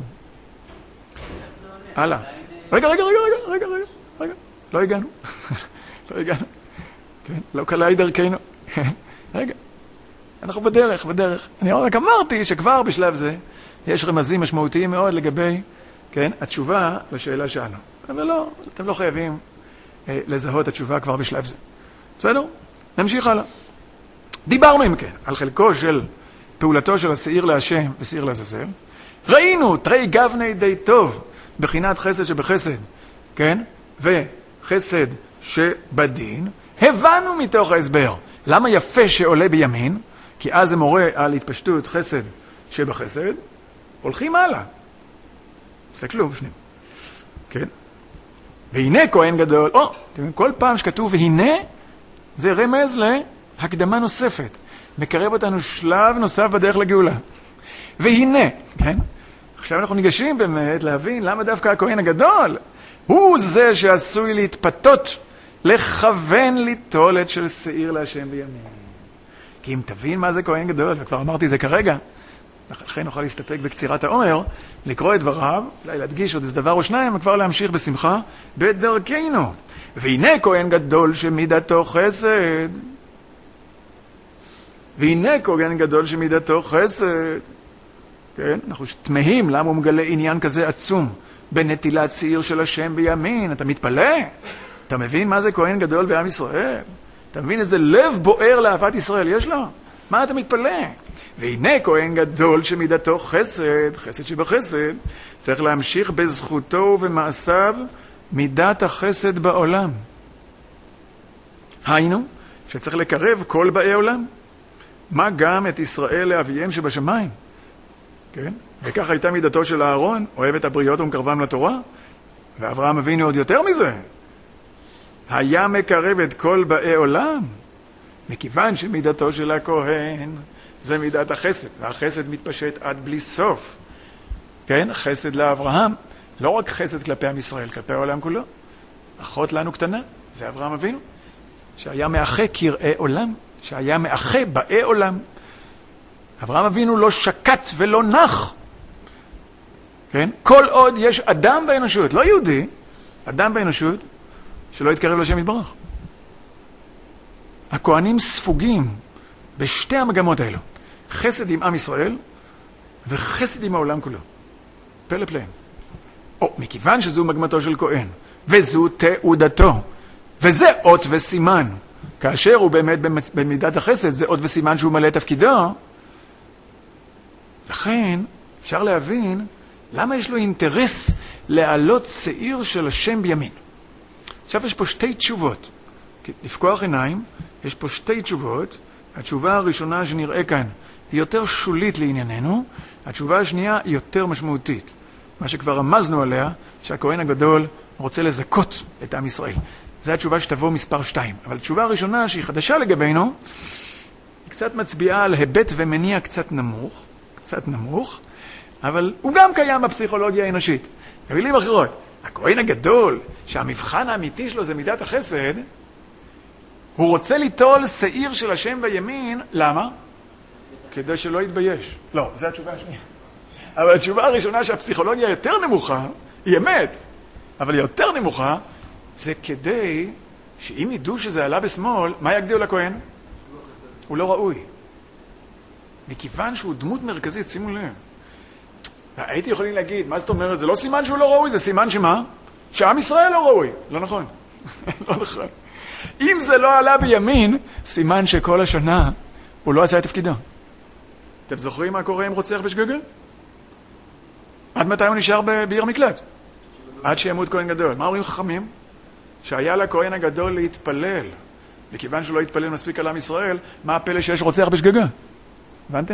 הלאה. רגע. לא הגענו. לא הגענו. כן, לא קלה דרכנו. רגע. אנחנו בדרך. אני רק אמרתי שכבר בשלב זה יש רמזים משמעותיים מאוד לגבי, כן, התשובה לשאלה שלנו. אבל לא, אתם לא חייבים לזהות התשובה כבר בשלב זה. בסדר? נמשיך הלאה. דיברנו אם כן על חלקו של פעולתו של השעיר להשם ושעיר לעזאזל. ראינו תרי גבני די טוב, בחינת חסד שבחסד, כן? וחסד שבדין. הבנו מתוך ההסבר. למה יפה שעולה בימין? כי אז זה מורה על התפשטות חסד שבחסד. הולכים הלאה. תסתכלו בפנים. כן? והנה כהן גדול. כל פעם שכתוב והנה, זה רמז להקדמה נוספת. מקרב אותנו שלב נוסף בדרך לגאולה. והנה, כן? עכשיו אנחנו ניגשים באמת להבין למה דווקא הכהן הגדול הוא זה שעשוי להתפתות, לכוון ליטולת של שעיר להשם בימין. כי אם תבין מה זה כהן גדול, וכבר אמרתי את זה כרגע, לכן נוכל להסתפק בקצירת העומר, לקרוא את דבריו, אולי להדגיש עוד איזה דבר או שניים, וכבר להמשיך בשמחה בדרכנו. והנה כהן גדול שמידתו חסד. והנה כהן גדול שמידתו חסד. כן? אנחנו תמהים למה הוא מגלה עניין כזה עצום בנטילת שעיר של השם בימין. אתה מתפלא? אתה מבין מה זה כהן גדול בעם ישראל? אתה מבין איזה לב בוער לאהבת ישראל יש לו? מה אתה מתפלא? והנה כהן גדול שמידתו חסד, חסד שבחסד, צריך להמשיך בזכותו ובמעשיו מידת החסד בעולם. היינו, שצריך לקרב כל באי עולם. מה גם את ישראל לאביהם שבשמיים? כן? וכך הייתה מידתו של אהרון, אוהב את הבריות ומקרבם לתורה. ואברהם אבינו עוד יותר מזה. היה מקרב את כל באי עולם, מכיוון שמידתו של הכהן זה מידת החסד, והחסד מתפשט עד בלי סוף. כן? חסד לאברהם, לא רק חסד כלפי עם ישראל, כלפי העולם כולו. אחות לנו קטנה, זה אברהם אבינו, שהיה מאחה קראי עולם, שהיה מאחה באי עולם. אברהם אבינו לא שקט ולא נח. כן? כל עוד יש אדם באנושות, לא יהודי, אדם באנושות, שלא יתקרב לשם יתברך. הכהנים ספוגים בשתי המגמות האלו. חסד עם עם ישראל וחסד עם העולם כולו. פלא פלא. מכיוון שזו מגמתו של כהן, וזו תעודתו, וזה אות וסימן. כאשר הוא באמת במידת החסד, זה אות וסימן שהוא מלא תפקידו. לכן אפשר להבין למה יש לו אינטרס להעלות שעיר של השם בימין. עכשיו יש פה שתי תשובות. לפקוח עיניים, יש פה שתי תשובות. התשובה הראשונה שנראה כאן היא יותר שולית לענייננו, התשובה השנייה היא יותר משמעותית. מה שכבר רמזנו עליה, שהכהן הגדול רוצה לזכות את עם ישראל. זו התשובה שתבוא מספר 2. אבל התשובה הראשונה שהיא חדשה לגבינו, היא קצת מצביעה על היבט ומניע קצת נמוך, אבל הוא גם קיים בפסיכולוגיה האנושית. במילים אחרות, הכהן הגדול, שהמבחן האמיתי שלו זה מידת החסד, הוא רוצה ליטול שעיר של השם בימין, למה? כדי שלא יתבייש. לא, זו התשובה השנייה. אבל התשובה הראשונה שהפסיכולוגיה יותר נמוכה, היא אמת, אבל היא יותר נמוכה, זה כדי שאם ידעו שזה עלה בשמאל, מה יגדירו לכהן? הוא לא ראוי. מכיוון שהוא דמות מרכזית, שימו לב. הייתי יכולים להגיד, מה זאת אומרת? זה לא סימן שהוא לא ראוי, זה סימן שמה? שעם ישראל לא ראוי. לא נכון. לא נכון. אם זה לא עלה בימין, סימן שכל השנה הוא לא עשה את תפקידו. אתם זוכרים מה קורה עם רוצח בשגגה? עד מתי הוא נשאר בעיר מקלט? עד שימות כהן גדול. מה אומרים חכמים? שהיה לכהן הגדול להתפלל. וכיוון שהוא לא התפלל מספיק על עם ישראל, מה הפלא שיש רוצח בשגגה? הבנתם?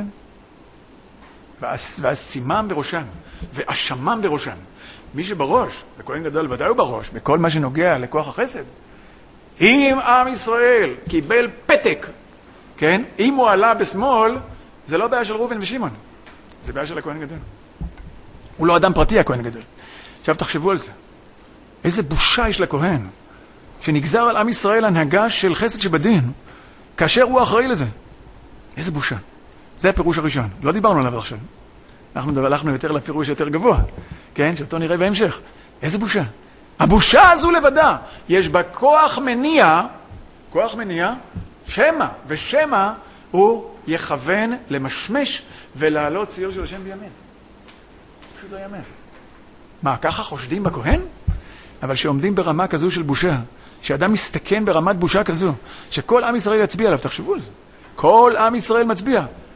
והסימם בראשם, ואשמם בראשם. מי שבראש, וכהן גדול ודאי הוא בראש, בכל מה שנוגע לכוח החסד. אם עם ישראל קיבל פתק, כן? אם הוא עלה בשמאל, זה לא בעיה של ראובן ושמעון. זה בעיה של הכהן גדול. הוא לא אדם פרטי, הכהן גדול. עכשיו תחשבו על זה. איזה בושה יש לכהן, שנגזר על עם ישראל הנהגה של חסד שבדין, כאשר הוא אחראי לזה. איזה בושה. זה הפירוש הראשון. לא דיברנו עליו עכשיו. אנחנו הלכנו יותר לפירוש יותר גבוה. כן? שאותו נראה בהמשך. איזה בושה. הבושה הזו לבדה. יש בה כוח מניע, שמה, ושמה הוא יכוון למשמש ולהעלות שעיר של השם בימין. פשוט לא יאמן. מה, ככה חושדים בכהן? אבל שעומדים ברמה כזו של בושה, שאדם מסתכן ברמת בושה כזו, שכל עם ישראל יצביע עליו, תחשבו על זה. כל עם ישראל מצביע.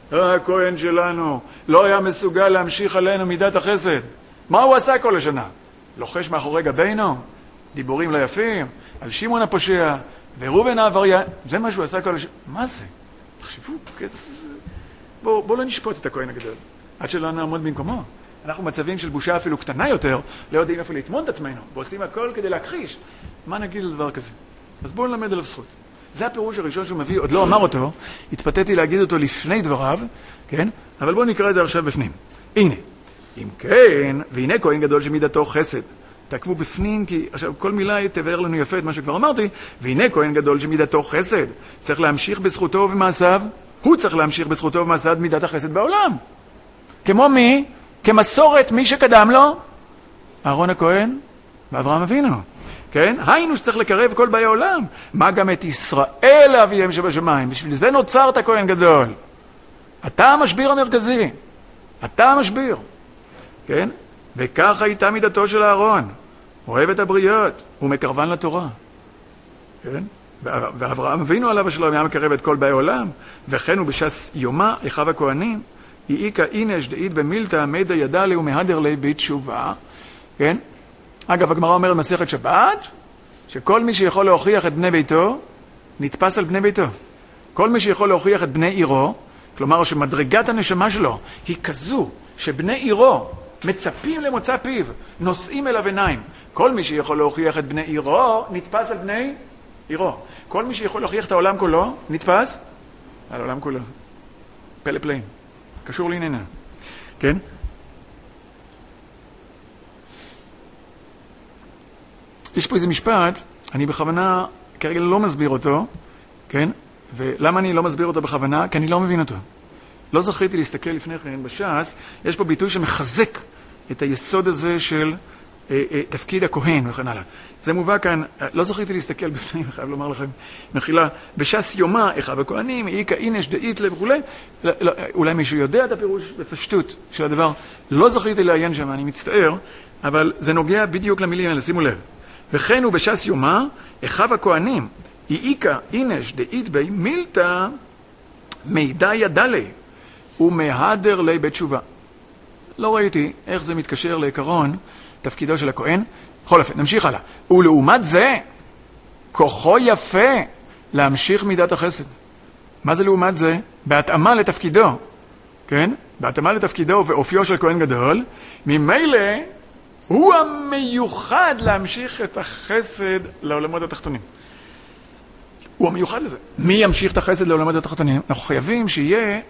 הכהן שלנו לא היה מסוגל להמשיך עלינו מידת החסד. מה הוא עשה כל השנה? לוחש מאחורי גבינו, דיבורים לא יפים, על שמעון הפושע, ורובן העבריין, זה מה שהוא עשה כל השנה. מה זה? תחשבו, בואו לא נשפוט את הכהן הגדול, עד שלא נעמוד במקומו. אנחנו מצבים של בושה אפילו קטנה יותר, לא יודעים איפה לטמון את עצמנו, ועושים הכל כדי להכחיש. מה נגיד לדבר כזה? אז בואו נלמד עליו זכות. זה הפירוש הראשון שהוא מביא, עוד לא אמר אותו, התפתיתי להגיד אותו לפני דבריו, כן? אבל בואו נקרא את זה עכשיו בפנים. הנה, אם כן, והנה כהן גדול שמידתו חסד. תעקבו בפנים, כי עכשיו כל מילה תבהר לנו יפה את מה שכבר אמרתי, והנה כהן גדול שמידתו חסד. צריך להמשיך בזכותו ובמעשיו, הוא צריך להמשיך בזכותו ובמעשיו מידת החסד בעולם. כמו מי? כמסורת מי שקדם לו? אהרון הכהן ואברהם אבינו. כן? היינו שצריך לקרב כל באי עולם. מה גם את ישראל לאביהם שבשמיים. בשביל זה נוצרת הכהן גדול. אתה המשביר המרכזי. אתה המשביר. כן? וכך הייתה מידתו של אהרון. אוהב את הבריות. הוא מקרבן לתורה. כן? ואברהם אבינו עליו השלום היה מקרב את כל באי עולם. וכן הוא בשס יומה, אחיו הכהנים, יאיקה אינש דאית במילתא מידע ידע לי ומהדר לי בתשובה. כן? אגב, הגמרא אומרת מסכת שבת, שכל מי שיכול להוכיח את בני ביתו, נתפס על בני ביתו. כל מי שיכול להוכיח את בני עירו, כלומר שמדרגת הנשמה שלו היא כזו, שבני עירו מצפים למוצא פיו, נושאים אליו עיניים. כל מי שיכול להוכיח את בני עירו, נתפס על בני עירו. כל מי שיכול להוכיח את העולם כולו, נתפס על העולם כולו. פלא פלאים. קשור לעניינה. כן? יש פה איזה משפט, אני בכוונה כרגע לא מסביר אותו, כן? ולמה אני לא מסביר אותו בכוונה? כי אני לא מבין אותו. לא זכיתי להסתכל לפני כן בש"ס, יש פה ביטוי שמחזק את היסוד הזה של תפקיד הכהן וכן הלאה. זה מובא כאן, לא זכיתי להסתכל בפני, אני חייב לומר לכם, מחילה, בש"ס יומה, אחיו הכהנים, איקה אינש דאית לב וכו', אולי מישהו יודע את הפירוש בפשטות של הדבר, לא זכיתי לעיין שם, אני מצטער, אבל זה נוגע בדיוק למילים האלה, שימו לב. וכן הוא בש"ס יומה, אחיו הכהנים, איקה אינש דאית בי מילתא מידע ידע לי, ומהדר לי בתשובה. לא ראיתי איך זה מתקשר לעיקרון תפקידו של הכהן. בכל אופן, נמשיך הלאה. ולעומת זה, כוחו יפה להמשיך מידת החסד. מה זה לעומת זה? בהתאמה לתפקידו. כן? בהתאמה לתפקידו ואופיו של כהן גדול, ממילא הוא המיוחד להמשיך את החסד לעולמות התחתונים. הוא המיוחד לזה. מי ימשיך את החסד לעולמות התחתונים? אנחנו חייבים שיהיה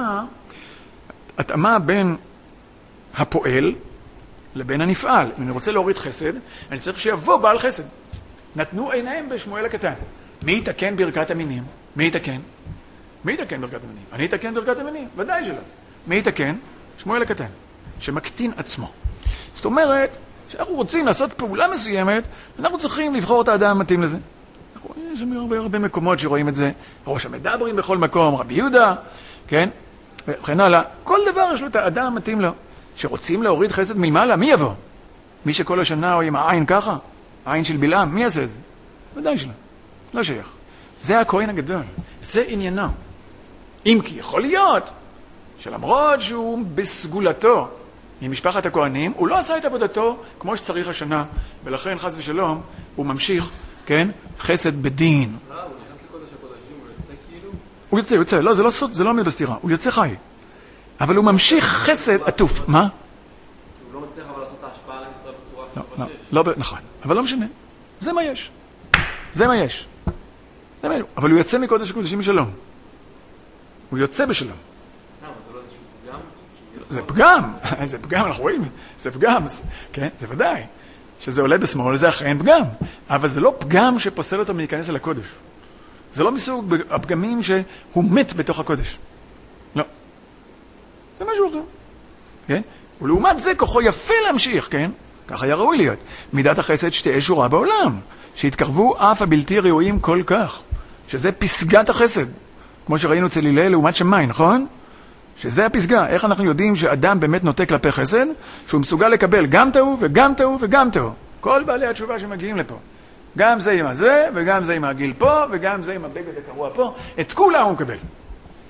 התאמה בין הפועל לבין הנפעל. אם אני רוצה להוריד חסד, אני צריך שיבוא בעל חסד. נתנו עיניהם בשמואל הקטן. מי יתקן ברכת המינים? מי יתקן? מי יתקן ברכת המינים? אני יתקן ברכת המינים? ודאי שלא. מי יתקן? שמואל הקטן, שמקטין עצמו. זאת אומרת, כשאנחנו רוצים לעשות פעולה מסוימת, אנחנו צריכים לבחור את האדם המתאים לזה. יש לנו הרבה מקומות שרואים את זה. ראש המדברים בכל מקום, רבי יהודה, כן? וכן הלאה. כל דבר יש לו את האדם המתאים לו. שרוצים להוריד חסד מלמעלה, מי יבוא? מי שכל השנה הוא עם העין ככה? העין של בלעם, מי יעשה את זה? ודאי שלא. לא שייך. זה הכהן הגדול. זה עניינו. אם כי יכול להיות שלמרות שהוא בסגולתו ממשפחת הכהנים, הוא לא עשה את עבודתו כמו שצריך השנה, ולכן חס ושלום הוא ממשיך, כן? חסד בדין. הוא נכנס לקודש הקודשים, הוא יוצא כאילו? הוא יוצא. לא, זה לא סוד, זה לא עומד בסתירה. הוא יוצא חי. אבל הוא ממשיך חסד עטוף. מה? הוא לא מצליח אבל לעשות את ההשפעה על ישראל בצורה לא, נכון. אבל לא משנה. זה מה יש. זה מה יש. אבל הוא יוצא מקודש הקודשים בשלום. הוא יוצא בשלום. זה לא איזשהו פגם? זה פגם. זה פגם, אנחנו רואים. זה פגם. כן, זה ודאי. שזה עולה בשמאל, זה אכן פגם. אבל זה לא פגם שפוסל אותו מלהיכנס אל הקודש. זה לא מסוג הפגמים שהוא מת בתוך הקודש. לא. זה משהו אחר. כן? ולעומת זה כוחו יפה להמשיך, כן? ככה היה ראוי להיות. מידת החסד שתהיה שורה בעולם. שהתקרבו אף הבלתי ראויים כל כך. שזה פסגת החסד. כמו שראינו אצל הלל לעומת שמאי, נכון? שזה הפסגה. איך אנחנו יודעים שאדם באמת נוטה כלפי חסד? שהוא מסוגל לקבל גם תאו וגם תאו וגם תאו. כל בעלי התשובה שמגיעים לפה. גם זה עם הזה, וגם זה עם הגיל פה, וגם זה עם הבגד הקרוע פה. את כולם הוא מקבל.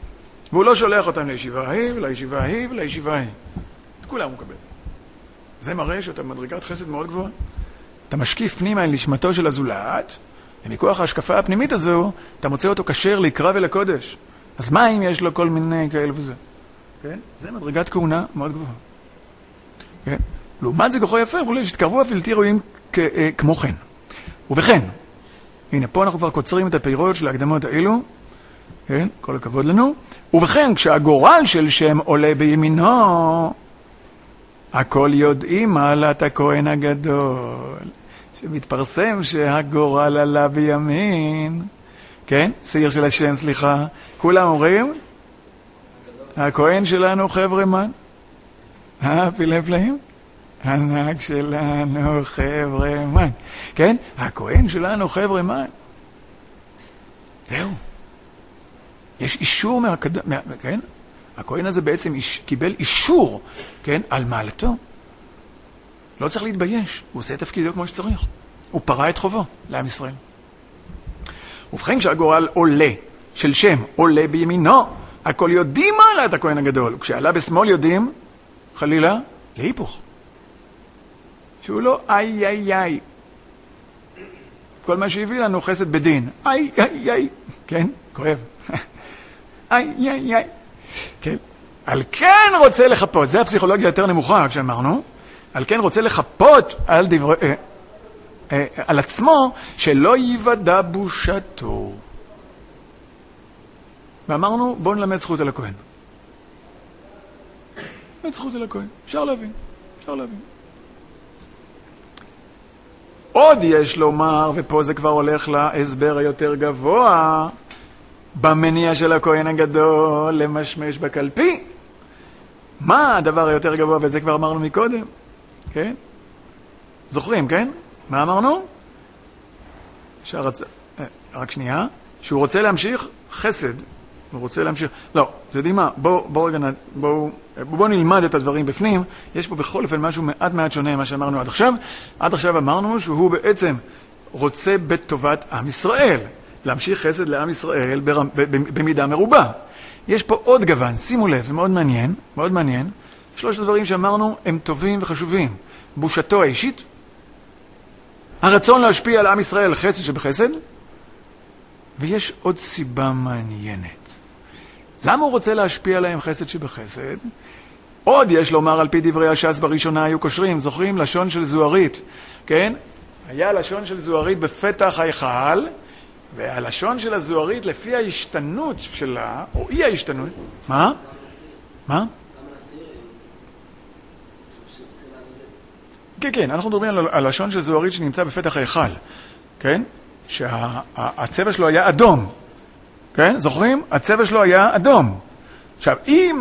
והוא לא שולח אותם לישיבה ההיא, ולישיבה ההיא, ולישיבה ההיא. את כולם הוא מקבל. זה מראה שאתה במדרגת חסד מאוד גבוהה. אתה משקיף פנימה אל נשמתו של הזולת, ומכוח ההשקפה הפנימית הזו, אתה מוצא אותו כשר לקרא ולקודש. אז מה אם יש לו כל מיני כאלה וזה? כן? זה מדרגת כהונה מאוד גבוהה. כן? לעומת זה כוחו יפה, ואולי שתקרבו אפילתי רואים כמו כן. ובכן, הנה, פה אנחנו כבר קוצרים את הפירות של ההקדמות האלו, כן? כל הכבוד לנו. ובכן, כשהגורל של שם עולה בימינו, הכל יודעים מעלת הכהן הגדול, שמתפרסם שהגורל עלה בימין, כן? סעיר של השם, סליחה. כולם אומרים, הכהן שלנו חברמן. פלאים? הנהג שלנו חברמן. כן? הכהן שלנו חברמן. זהו. יש אישור כן? הכהן הזה בעצם קיבל אישור, כן? על מעלתו. לא צריך להתבייש. הוא עושה את תפקידו כמו שצריך. הוא פרע את חובו לעם ישראל. ובכן, כשהגורל עולה, של שם עולה בימינו, הכל יודעים מעלה את הכהן הגדול. וכשעלה בשמאל יודעים, חלילה, להיפוך. שהוא לא איי איי איי. כל מה שהביא לנו חסד בדין. איי איי איי. כן? כואב. איי איי איי. כן? על כן רוצה לחפות. זה הפסיכולוגיה יותר נמוכה, כשאמרנו. על כן רוצה לחפות על דברי... על עצמו, שלא ייוודע בושתו. ואמרנו, בואו נלמד זכות על הכהן. נלמד זכות על הכהן. אפשר להבין. אפשר להבין. עוד יש לומר, ופה זה כבר הולך להסבר היותר גבוה, במניע של הכהן הגדול, למשמש בקלפי. מה הדבר היותר גבוה? וזה כבר אמרנו מקודם. כן? זוכרים, כן? מה אמרנו? רק שנייה. שהוא רוצה להמשיך חסד. הוא רוצה להמשיך... לא, זה יודעים מה? בואו נלמד את הדברים בפנים. יש פה בכל אופן משהו מעט שונה ממה שאמרנו עד עכשיו. עד עכשיו אמרנו שהוא בעצם רוצה בטובת עם ישראל. להמשיך חסד לעם ישראל במידה מרובה. יש פה עוד גוון, שימו לב, זה מאוד מעניין, מאוד מעניין. שלושת הדברים שאמרנו הם טובים וחשובים. בושתו האישית, הרצון להשפיע על עם ישראל חסד שבחסד, ויש עוד סיבה מעניינת. למה הוא רוצה להשפיע עליהם חסד שבחסד? עוד יש לומר על פי דברי הש"ס בראשונה היו קושרים, זוכרים? לשון של זוהרית, כן? היה לשון של זוהרית בפתח ההיכל, והלשון של הזוהרית לפי ההשתנות שלה, או אי ההשתנות, מה? מה? כן, כן, אנחנו מדברים על הלשון של זוהרית שנמצא בפתח ההיכל, כן? שהצבע שלו היה אדום, כן? זוכרים? הצבע שלו היה אדום. עכשיו, אם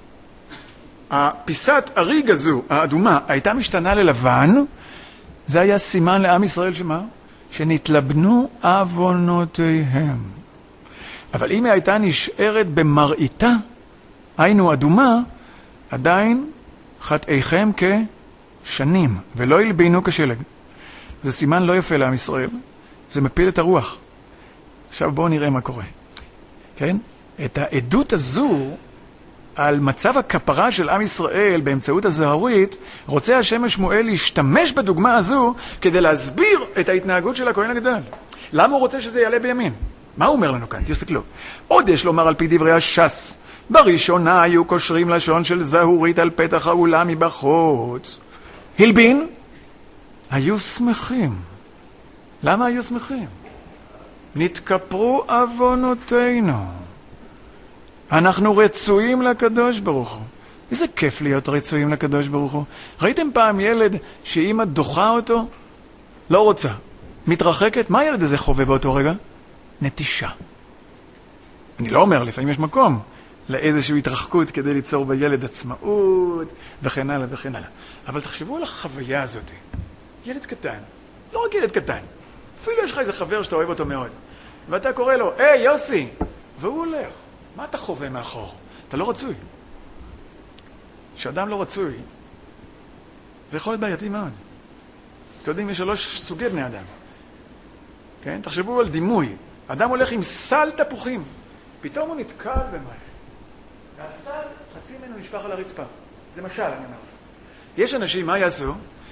הפיסת הריג הזו, האדומה, הייתה משתנה ללבן, זה היה סימן לעם ישראל שמה? שנתלבנו עוונותיהם. אבל אם היא הייתה נשארת במראיתה, היינו אדומה, עדיין חטאיכם כשנים, ולא ילבינו כשלג. זה סימן לא יפה לעם ישראל. זה מפיל את הרוח. עכשיו בואו נראה מה קורה. כן? את העדות הזו על מצב הכפרה של עם ישראל באמצעות הזוהרית, רוצה השם שמואל להשתמש בדוגמה הזו כדי להסביר את ההתנהגות של הכהן הגדול. למה הוא רוצה שזה יעלה בימין? מה הוא אומר לנו כאן? תסתכלו. עוד יש לומר על פי דברי הש"ס, בראשונה היו קושרים לשון של זהורית על פתח האולם מבחוץ. הלבין, היו שמחים. למה היו שמחים? נתכפרו עוונותינו. אנחנו רצויים לקדוש ברוך הוא. איזה כיף להיות רצויים לקדוש ברוך הוא. ראיתם פעם ילד שאמא דוחה אותו? לא רוצה. מתרחקת? מה הילד הזה חווה באותו רגע? נטישה. אני לא אומר, לפעמים יש מקום לאיזושהי התרחקות כדי ליצור בילד עצמאות וכן הלאה וכן הלאה. אבל תחשבו על החוויה הזאת. ילד קטן. לא רק ילד קטן. אפילו יש לך איזה חבר שאתה אוהב אותו מאוד. ואתה קורא לו, היי יוסי! והוא הולך. מה אתה חווה מאחור? אתה לא רצוי. כשאדם לא רצוי, זה יכול להיות בעייתי מאוד. אתם יודעים, יש 3 סוגי בני אדם. כן? תחשבו על דימוי. אדם הולך עם סל תפוחים. פתאום הוא נתקל במשהו. והסל, חצי ממנו נשפך על הרצפה. זה משל, אני אומר לך. יש אנשים, מה יעשו?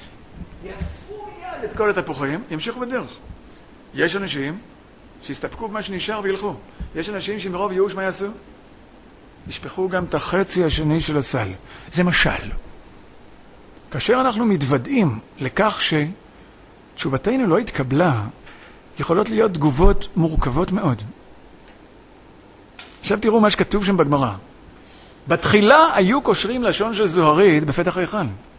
יאספו מיד את כל התפוחים, ימשיכו בדרך. יש אנשים שיסתפקו במה שנשאר וילכו. יש אנשים שמרוב ייאוש מה יעשו? ישפכו גם את החצי השני של הסל. זה משל. כאשר אנחנו מתוודעים לכך שתשובתנו לא התקבלה, יכולות להיות תגובות מורכבות מאוד. עכשיו תראו מה שכתוב שם בגמרא. בתחילה היו קושרים לשון של זוהרית בפתח ההיכל.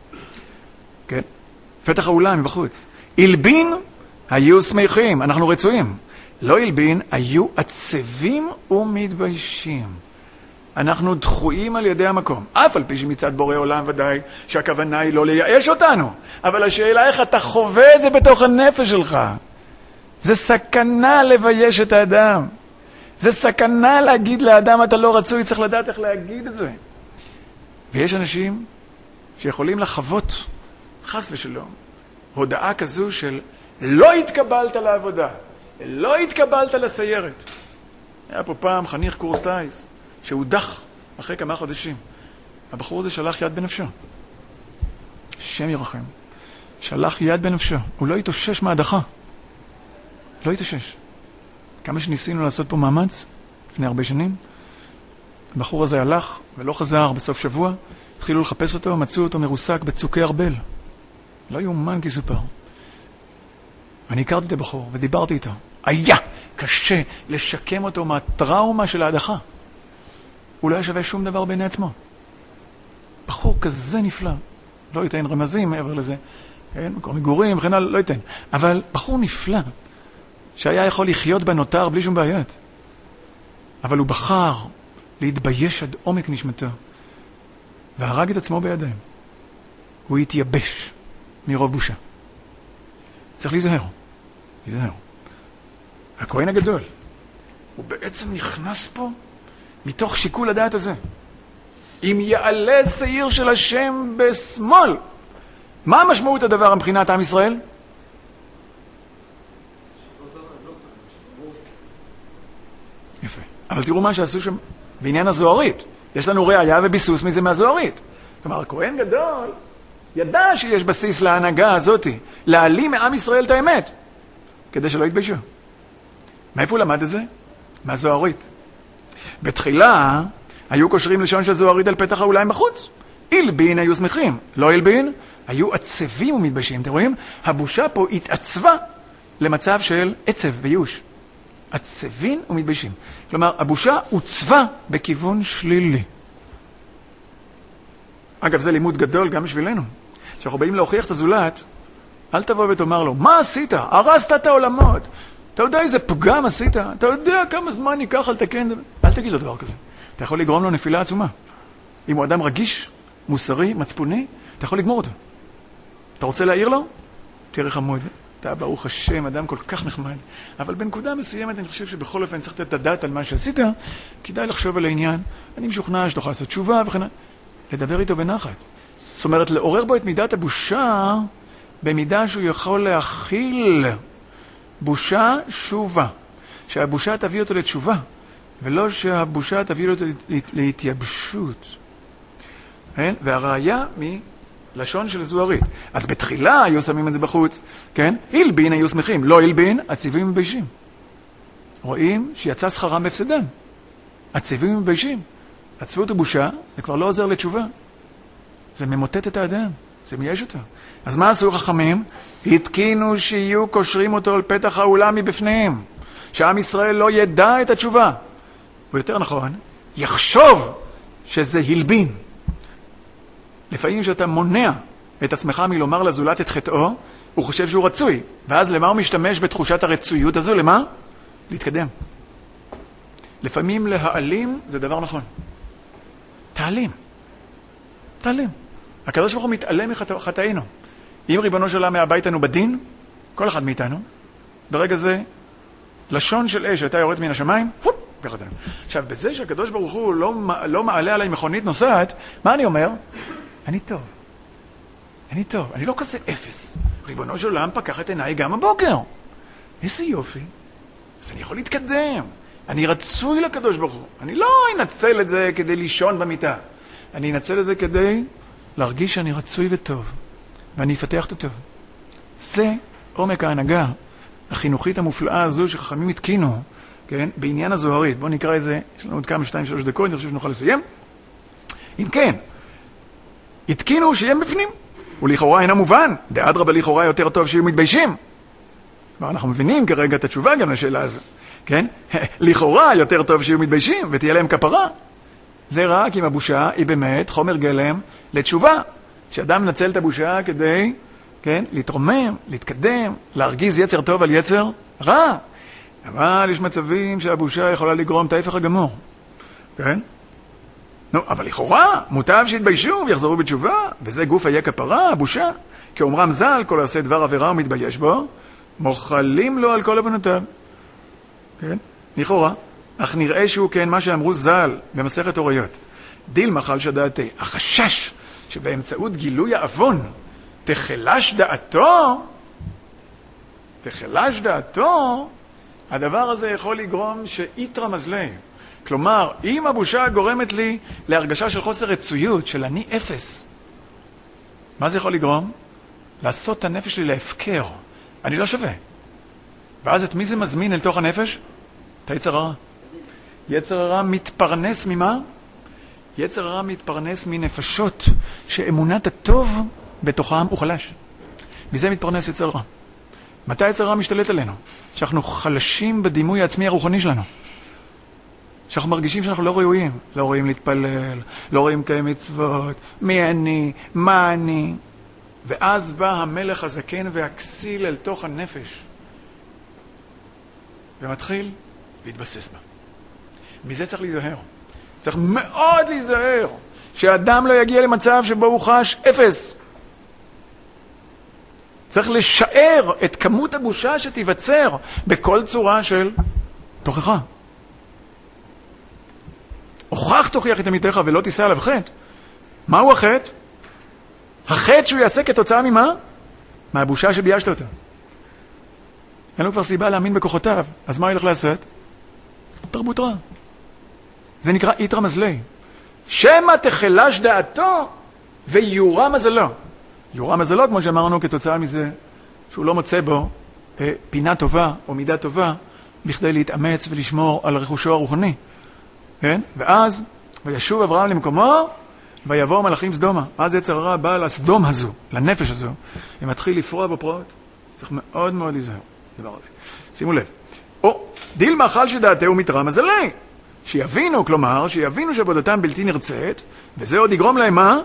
כן? פתח האולם מבחוץ. הלבין היו שמחים, אנחנו רצויים. לא הלבין, היו עצבים ומתביישים. אנחנו דחויים על ידי המקום. אף על פי שמצד בורא עולם ודאי שהכוונה היא לא לייאש אותנו. אבל השאלה איך אתה חווה את זה בתוך הנפש שלך. זה סכנה לבייש את האדם. זה סכנה להגיד לאדם אתה לא רצוי, צריך לדעת איך להגיד את זה. ויש אנשים שיכולים לחוות, חס ושלום, הודעה כזו של לא התקבלת לעבודה, לא התקבלת לסיירת. היה פה פעם חניך קורס טייס, שהודח אחרי כמה חודשים. הבחור הזה שלח יד בנפשו. שם ירחם. שלח יד בנפשו. הוא לא התאושש מההדחה. לא התאושש. כמה שניסינו לעשות פה מאמץ, לפני הרבה שנים, הבחור הזה הלך ולא חזר בסוף שבוע, התחילו לחפש אותו, מצאו אותו מרוסק בצוקי ארבל. לא יאומן כי סופר. ואני הכרתי את הבחור ודיברתי איתו. היה קשה לשקם אותו מהטראומה של ההדחה. הוא לא היה שווה שום דבר בעיני עצמו. בחור כזה נפלא. לא ייתן רמזים מעבר לזה. כן? מקום מגורים, וכן הלאה, לא ייתן. אבל בחור נפלא, שהיה יכול לחיות בנותר בלי שום בעיות. אבל הוא בחר להתבייש עד עומק נשמתו. והרג את עצמו בידיים. הוא התייבש מרוב בושה. צריך להיזהר. להיזהר. הכהן הגדול, הוא בעצם נכנס פה מתוך שיקול הדעת הזה. אם יעלה שעיר של השם בשמאל, מה משמעות הדבר מבחינת עם ישראל? יפה. אבל תראו מה שעשו שם בעניין הזוהרית. יש לנו ראיה וביסוס מזה מהזוהרית. כלומר, הכהן גדול ידע שיש בסיס להנהגה הזאת, להעלים מעם ישראל את האמת, כדי שלא יתביישו. מאיפה הוא למד את זה? מהזוהרית. בתחילה היו קושרים לשון של זוהרית על פתח האולם בחוץ. הלבין היו שמחים. לא הלבין, היו עצבים ומתביישים. אתם רואים? הבושה פה התעצבה למצב של עצב וייאוש. עצבים ומתביישים. כלומר, הבושה עוצבה בכיוון שלילי. אגב, זה לימוד גדול גם בשבילנו. כשאנחנו באים להוכיח את הזולת, אל תבוא ותאמר לו, מה עשית? הרסת את העולמות. אתה יודע איזה פגם עשית? אתה יודע כמה זמן ייקח לתקן? אל תגיד לו דבר כזה. אתה יכול לגרום לו נפילה עצומה. אם הוא אדם רגיש, מוסרי, מצפוני, אתה יכול לגמור אותו. אתה רוצה להעיר לו? תראה חמוד. אתה ברוך השם, אדם כל כך נחמד. אבל בנקודה מסוימת אני חושב שבכל אופן צריך לתת את הדעת על מה שעשית, כדאי לחשוב על העניין. אני משוכנע שתוכל לעשות תשובה וכן לדבר איתו בנחת. זאת אומרת, לעורר בו את מידת הבושה במידה שהוא יכול להכיל בושה שובה. שהבושה תביא אותו לתשובה, ולא שהבושה תביא אותו להתייבשות. והראיה מלשון של זוהרית. אז בתחילה היו שמים את זה בחוץ, כן? הלבין היו שמחים, לא הלבין, עצבים ומביישים. רואים שיצא שכרם בהפסדם. עצבים ומביישים. עצבות ובושה, זה כבר לא עוזר לתשובה. זה ממוטט את האדם, זה מייאש אותו. אז מה עשו חכמים? התקינו שיהיו קושרים אותו על פתח האולם מבפנים, שעם ישראל לא ידע את התשובה. ויותר נכון, יחשוב שזה הלבין. לפעמים שאתה מונע את עצמך מלומר לזולת את חטאו, הוא חושב שהוא רצוי. ואז למה הוא משתמש בתחושת הרצויות הזו? למה? להתקדם. לפעמים להעלים זה דבר נכון. תעלים. תעלים. הקדוש ברוך הוא מתעלם מחטאינו. אם ריבונו של עולם מהבית לנו בדין, כל אחד מאיתנו, ברגע זה, לשון של אש הייתה יורדת מן השמיים, פופ, ככה אותנו. עכשיו, בזה שהקדוש ברוך הוא לא מעלה עליי מכונית נוסעת, מה אני אומר? אני טוב. אני טוב. אני לא כזה אפס. ריבונו של עולם פקח את עיניי גם הבוקר. איזה יופי. אז אני יכול להתקדם. אני רצוי לקדוש ברוך הוא. אני לא אנצל את זה כדי לישון במיטה. אני אנצל את זה כדי להרגיש שאני רצוי וטוב. ואני אפתח את הטוב. זה עומק ההנהגה החינוכית המופלאה הזו שחכמים התקינו, כן? בעניין הזוהרית. בואו נקרא את זה, יש לנו עוד כמה 2-3 דקות, אני חושב שנוכל לסיים. אם כן, התקינו שיהיה בפנים. ולכאורה אינה מובן. דאדרבה לכאורה יותר טוב שיהיו מתביישים. כבר אנחנו מבינים כרגע את התשובה גם לשאלה הזו. כן? לכאורה יותר טוב שיהיו מתביישים ותהיה להם כפרה. זה רק אם הבושה היא באמת חומר גלם לתשובה. שאדם מנצל את הבושה כדי, כן, להתרומם, להתקדם, להרגיז יצר טוב על יצר רע. אבל יש מצבים שהבושה יכולה לגרום את ההפך הגמור. כן? נו, אבל לכאורה מוטב שיתביישו ויחזרו בתשובה, וזה גוף היה כפרה, הבושה. כי אומרם ז"ל, כל העושה דבר עבירה ומתבייש בו, מוחלים לו על כל עוונותיו. כן? לכאורה. אך נראה שהוא כן מה שאמרו ז"ל במסכת אוריות. דיל מחל שדעתי. החשש שבאמצעות גילוי העוון תחלש דעתו, הדבר הזה יכול לגרום שאיתרא מזלי. כלומר, אם הבושה גורמת לי להרגשה של חוסר רצויות, של אני אפס, מה זה יכול לגרום? לעשות את הנפש שלי להפקר. אני לא שווה. ואז את מי זה מזמין אל תוך הנפש? את היצר הרע. יצר הרע מתפרנס ממה? יצר הרע מתפרנס מנפשות שאמונת הטוב בתוכם הוא חלש. מזה מתפרנס יצר הרע. מתי יצר הרע משתלט עלינו? שאנחנו חלשים בדימוי העצמי הרוחני שלנו. שאנחנו מרגישים שאנחנו לא ראויים. לא רואים להתפלל, לא רואים קיים מצוות, מי אני, מה אני. ואז בא המלך הזקן והכסיל אל תוך הנפש. ומתחיל להתבסס בה. מזה צריך להיזהר. צריך מאוד להיזהר שאדם לא יגיע למצב שבו הוא חש אפס. צריך לשער את כמות הבושה שתיווצר בכל צורה של תוכחה. הוכח תוכיח את עמיתך ולא תישא עליו חטא. מהו החטא? החטא שהוא יעשה כתוצאה ממה? מהבושה שביישת אותה. אין לו כבר סיבה להאמין בכוחותיו. אז מה הוא ילך לעשות? תרבות רע. זה נקרא איתרא מזלי. שמא תחלש דעתו ויורע מזלו. יורע מזלו, כמו שאמרנו, כתוצאה מזה שהוא לא מוצא בו פינה טובה או מידה טובה בכדי להתאמץ ולשמור על רכושו הרוחני. כן? ואז וישוב אברהם למקומו ויבוא מלאכים סדומה. אז יצר הרע בא לסדום הזו, לנפש הזו, ומתחיל לפרוע בפרעות. צריך מאוד מאוד להיזהר. דבר הזה. שימו לב. דיל מאכל שדעתהו מתרע מזלי. שיבינו, כלומר, שיבינו שעבודתם בלתי נרצית, וזה עוד יגרום להם מה?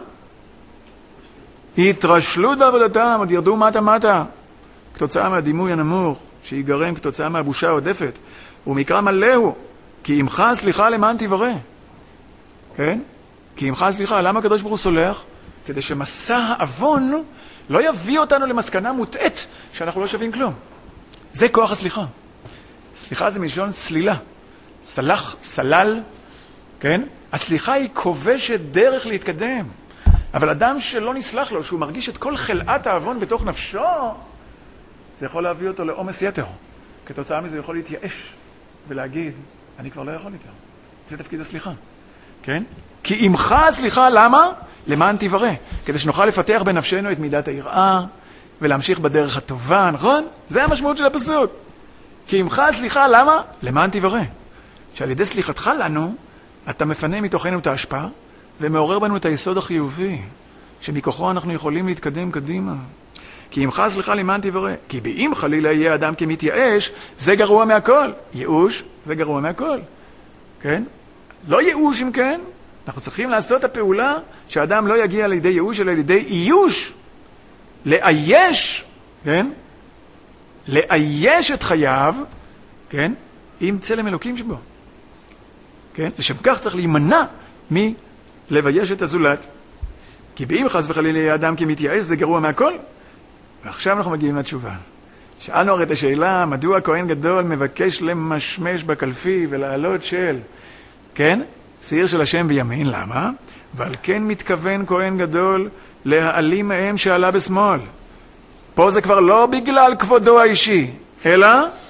התרשלות בעבודתם, עוד ירדו מטה. כתוצאה מהדימוי הנמוך, שיגרם כתוצאה מהבושה העודפת. ומקרא מלא הוא, כי עמך סליחה למען תברא. כן? כי עמך סליחה, למה הקדוש ברוך הוא סולח? כדי שמסע העוון לא יביא אותנו למסקנה מוטעת שאנחנו לא שווים כלום. זה כוח הסליחה. סליחה זה מלשון סלילה. סלח, סלל, כן? הסליחה היא כובשת דרך להתקדם. אבל אדם שלא נסלח לו, שהוא מרגיש את כל חלאת העוון בתוך נפשו, זה יכול להביא אותו לעומס יתר. כתוצאה מזה יכול להתייאש ולהגיד, אני כבר לא יכול יותר. זה תפקיד הסליחה. כן? כי עמך הסליחה, למה? למען תברא. כדי שנוכל לפתח בנפשנו את מידת היראה, ולהמשיך בדרך הטובה, נכון? זה המשמעות של הפסוק. כי עמך הסליחה, למה? למען תברא. שעל ידי סליחתך לנו, אתה מפנה מתוכנו את ההשפעה, ומעורר בנו את היסוד החיובי, שמכוחו אנחנו יכולים להתקדם קדימה. כי עמך סליחה למען תברא. כי באם חלילה יהיה אדם כמתייאש, זה גרוע מהכל. ייאוש, זה גרוע מהכל. כן? לא ייאוש אם כן, אנחנו צריכים לעשות את הפעולה שהאדם לא יגיע לידי ייאוש, אלא לידי איוש. לאייש, כן? לאייש את חייו, כן? עם צלם אלוקים שבו. כן? לשם כך צריך להימנע מלבייש את הזולת. כי באם חס וחלילה יהיה אדם כמתייאש, זה גרוע מהכל. ועכשיו אנחנו מגיעים לתשובה. שאלנו הרי את השאלה, מדוע כהן גדול מבקש למשמש בקלפי ולעלות של, כן? שעיר של השם בימין, למה? ועל כן מתכוון כהן גדול להעלים מהם שעלה בשמאל. פה זה כבר לא בגלל כבודו האישי, אלא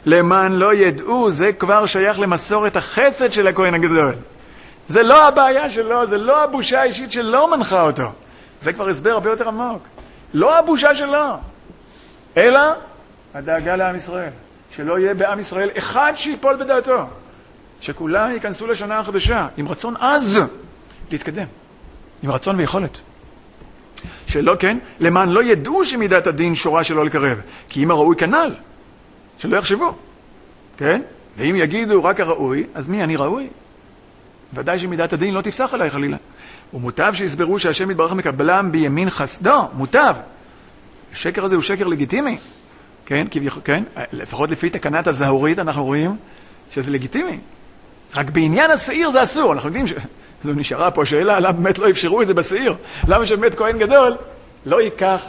למען לא ידעו, זה כבר שייך למסורת החסד של הכהן הגדול. זה לא הבעיה שלו, זה לא הבושה האישית שלו מנחה אותו. זה כבר הסבר הרבה יותר עמוק. לא הבושה שלו, אלא הדאגה לעם ישראל. שלא יהיה בעם ישראל אחד שיפול בדעתו. שכולם ייכנסו לשנה החדשה, עם רצון עז להתקדם. עם רצון ויכולת. שלא כן, למען לא ידעו שמידת הדין שורה שלא לקרב. כי אם הראוי כנל, שלא יחשבו. כן? ואם יגידו רק הראוי, אז מי אני ראוי? ודאי שמידת הדין לא תפסח עליי חלילה. ומוטב שיסברו שהשם יתברך מקבלם בימין חסדו. מוטב. השקר הזה הוא שקר לגיטימי. כן? כן? לפחות לפי תקנת הזהורית אנחנו רואים שזה לגיטימי. רק בעניין השעיר זה אסור. אנחנו יודעים זו נשארה פה שאלה, למה באמת לא אפשרו את זה בשעיר? למה שבאמת כהן גדול לא ייקח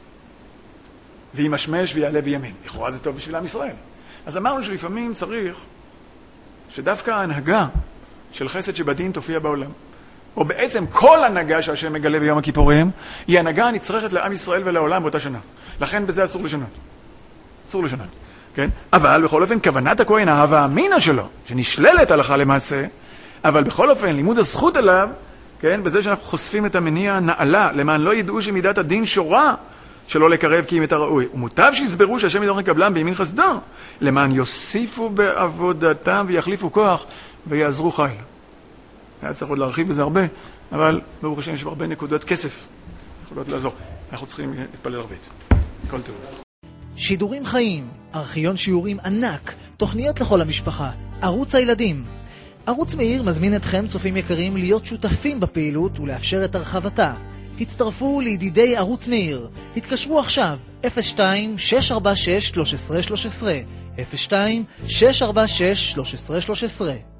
וימשמש ויעלה בימין? לכאורה זה טוב בשביל עם ישראל. אז אמרנו שלפעמים צריך שדווקא ההנהגה של חסד שבדין תופיע בעולם, או בעצם כל הנהגה שהשם מגלה ביום הכיפורים, היא הנהגה הנצרכת לעם ישראל ולעולם באותה שנה. לכן בזה אסור לשנות. אסור לשנות. כן? אבל בכל אופן כוונת הכהן, ההווה אמינה שלו, שנשללת הלכה למעשה, אבל בכל אופן לימוד הזכות עליו, כן? בזה שאנחנו חושפים את המניע הנעלה, למען לא ידעו שמידת הדין שורה שלא לקרב כי אם את הראוי. ומוטב שיסברו שהשם יתברך מקבלם בימין חסדו, למען יוסיפו בעבודתם ויחליפו כוח ויעזרו חיל. היה צריך עוד להרחיב בזה הרבה, אבל ברוך השם יש הרבה נקודות כסף יכולות לעזור. אנחנו צריכים להתפלל הרבה. כל טוב. שידורים חיים, ארכיון שיעורים ענק, תוכניות לכל המשפחה, ערוץ הילדים. ערוץ מאיר מזמין אתכם, צופים יקרים, להיות שותפים בפעילות ולאפשר את הרחבתה. הצטרפו לידידי ערוץ מאיר. התקשרו עכשיו 02-646-1313 02-646-1313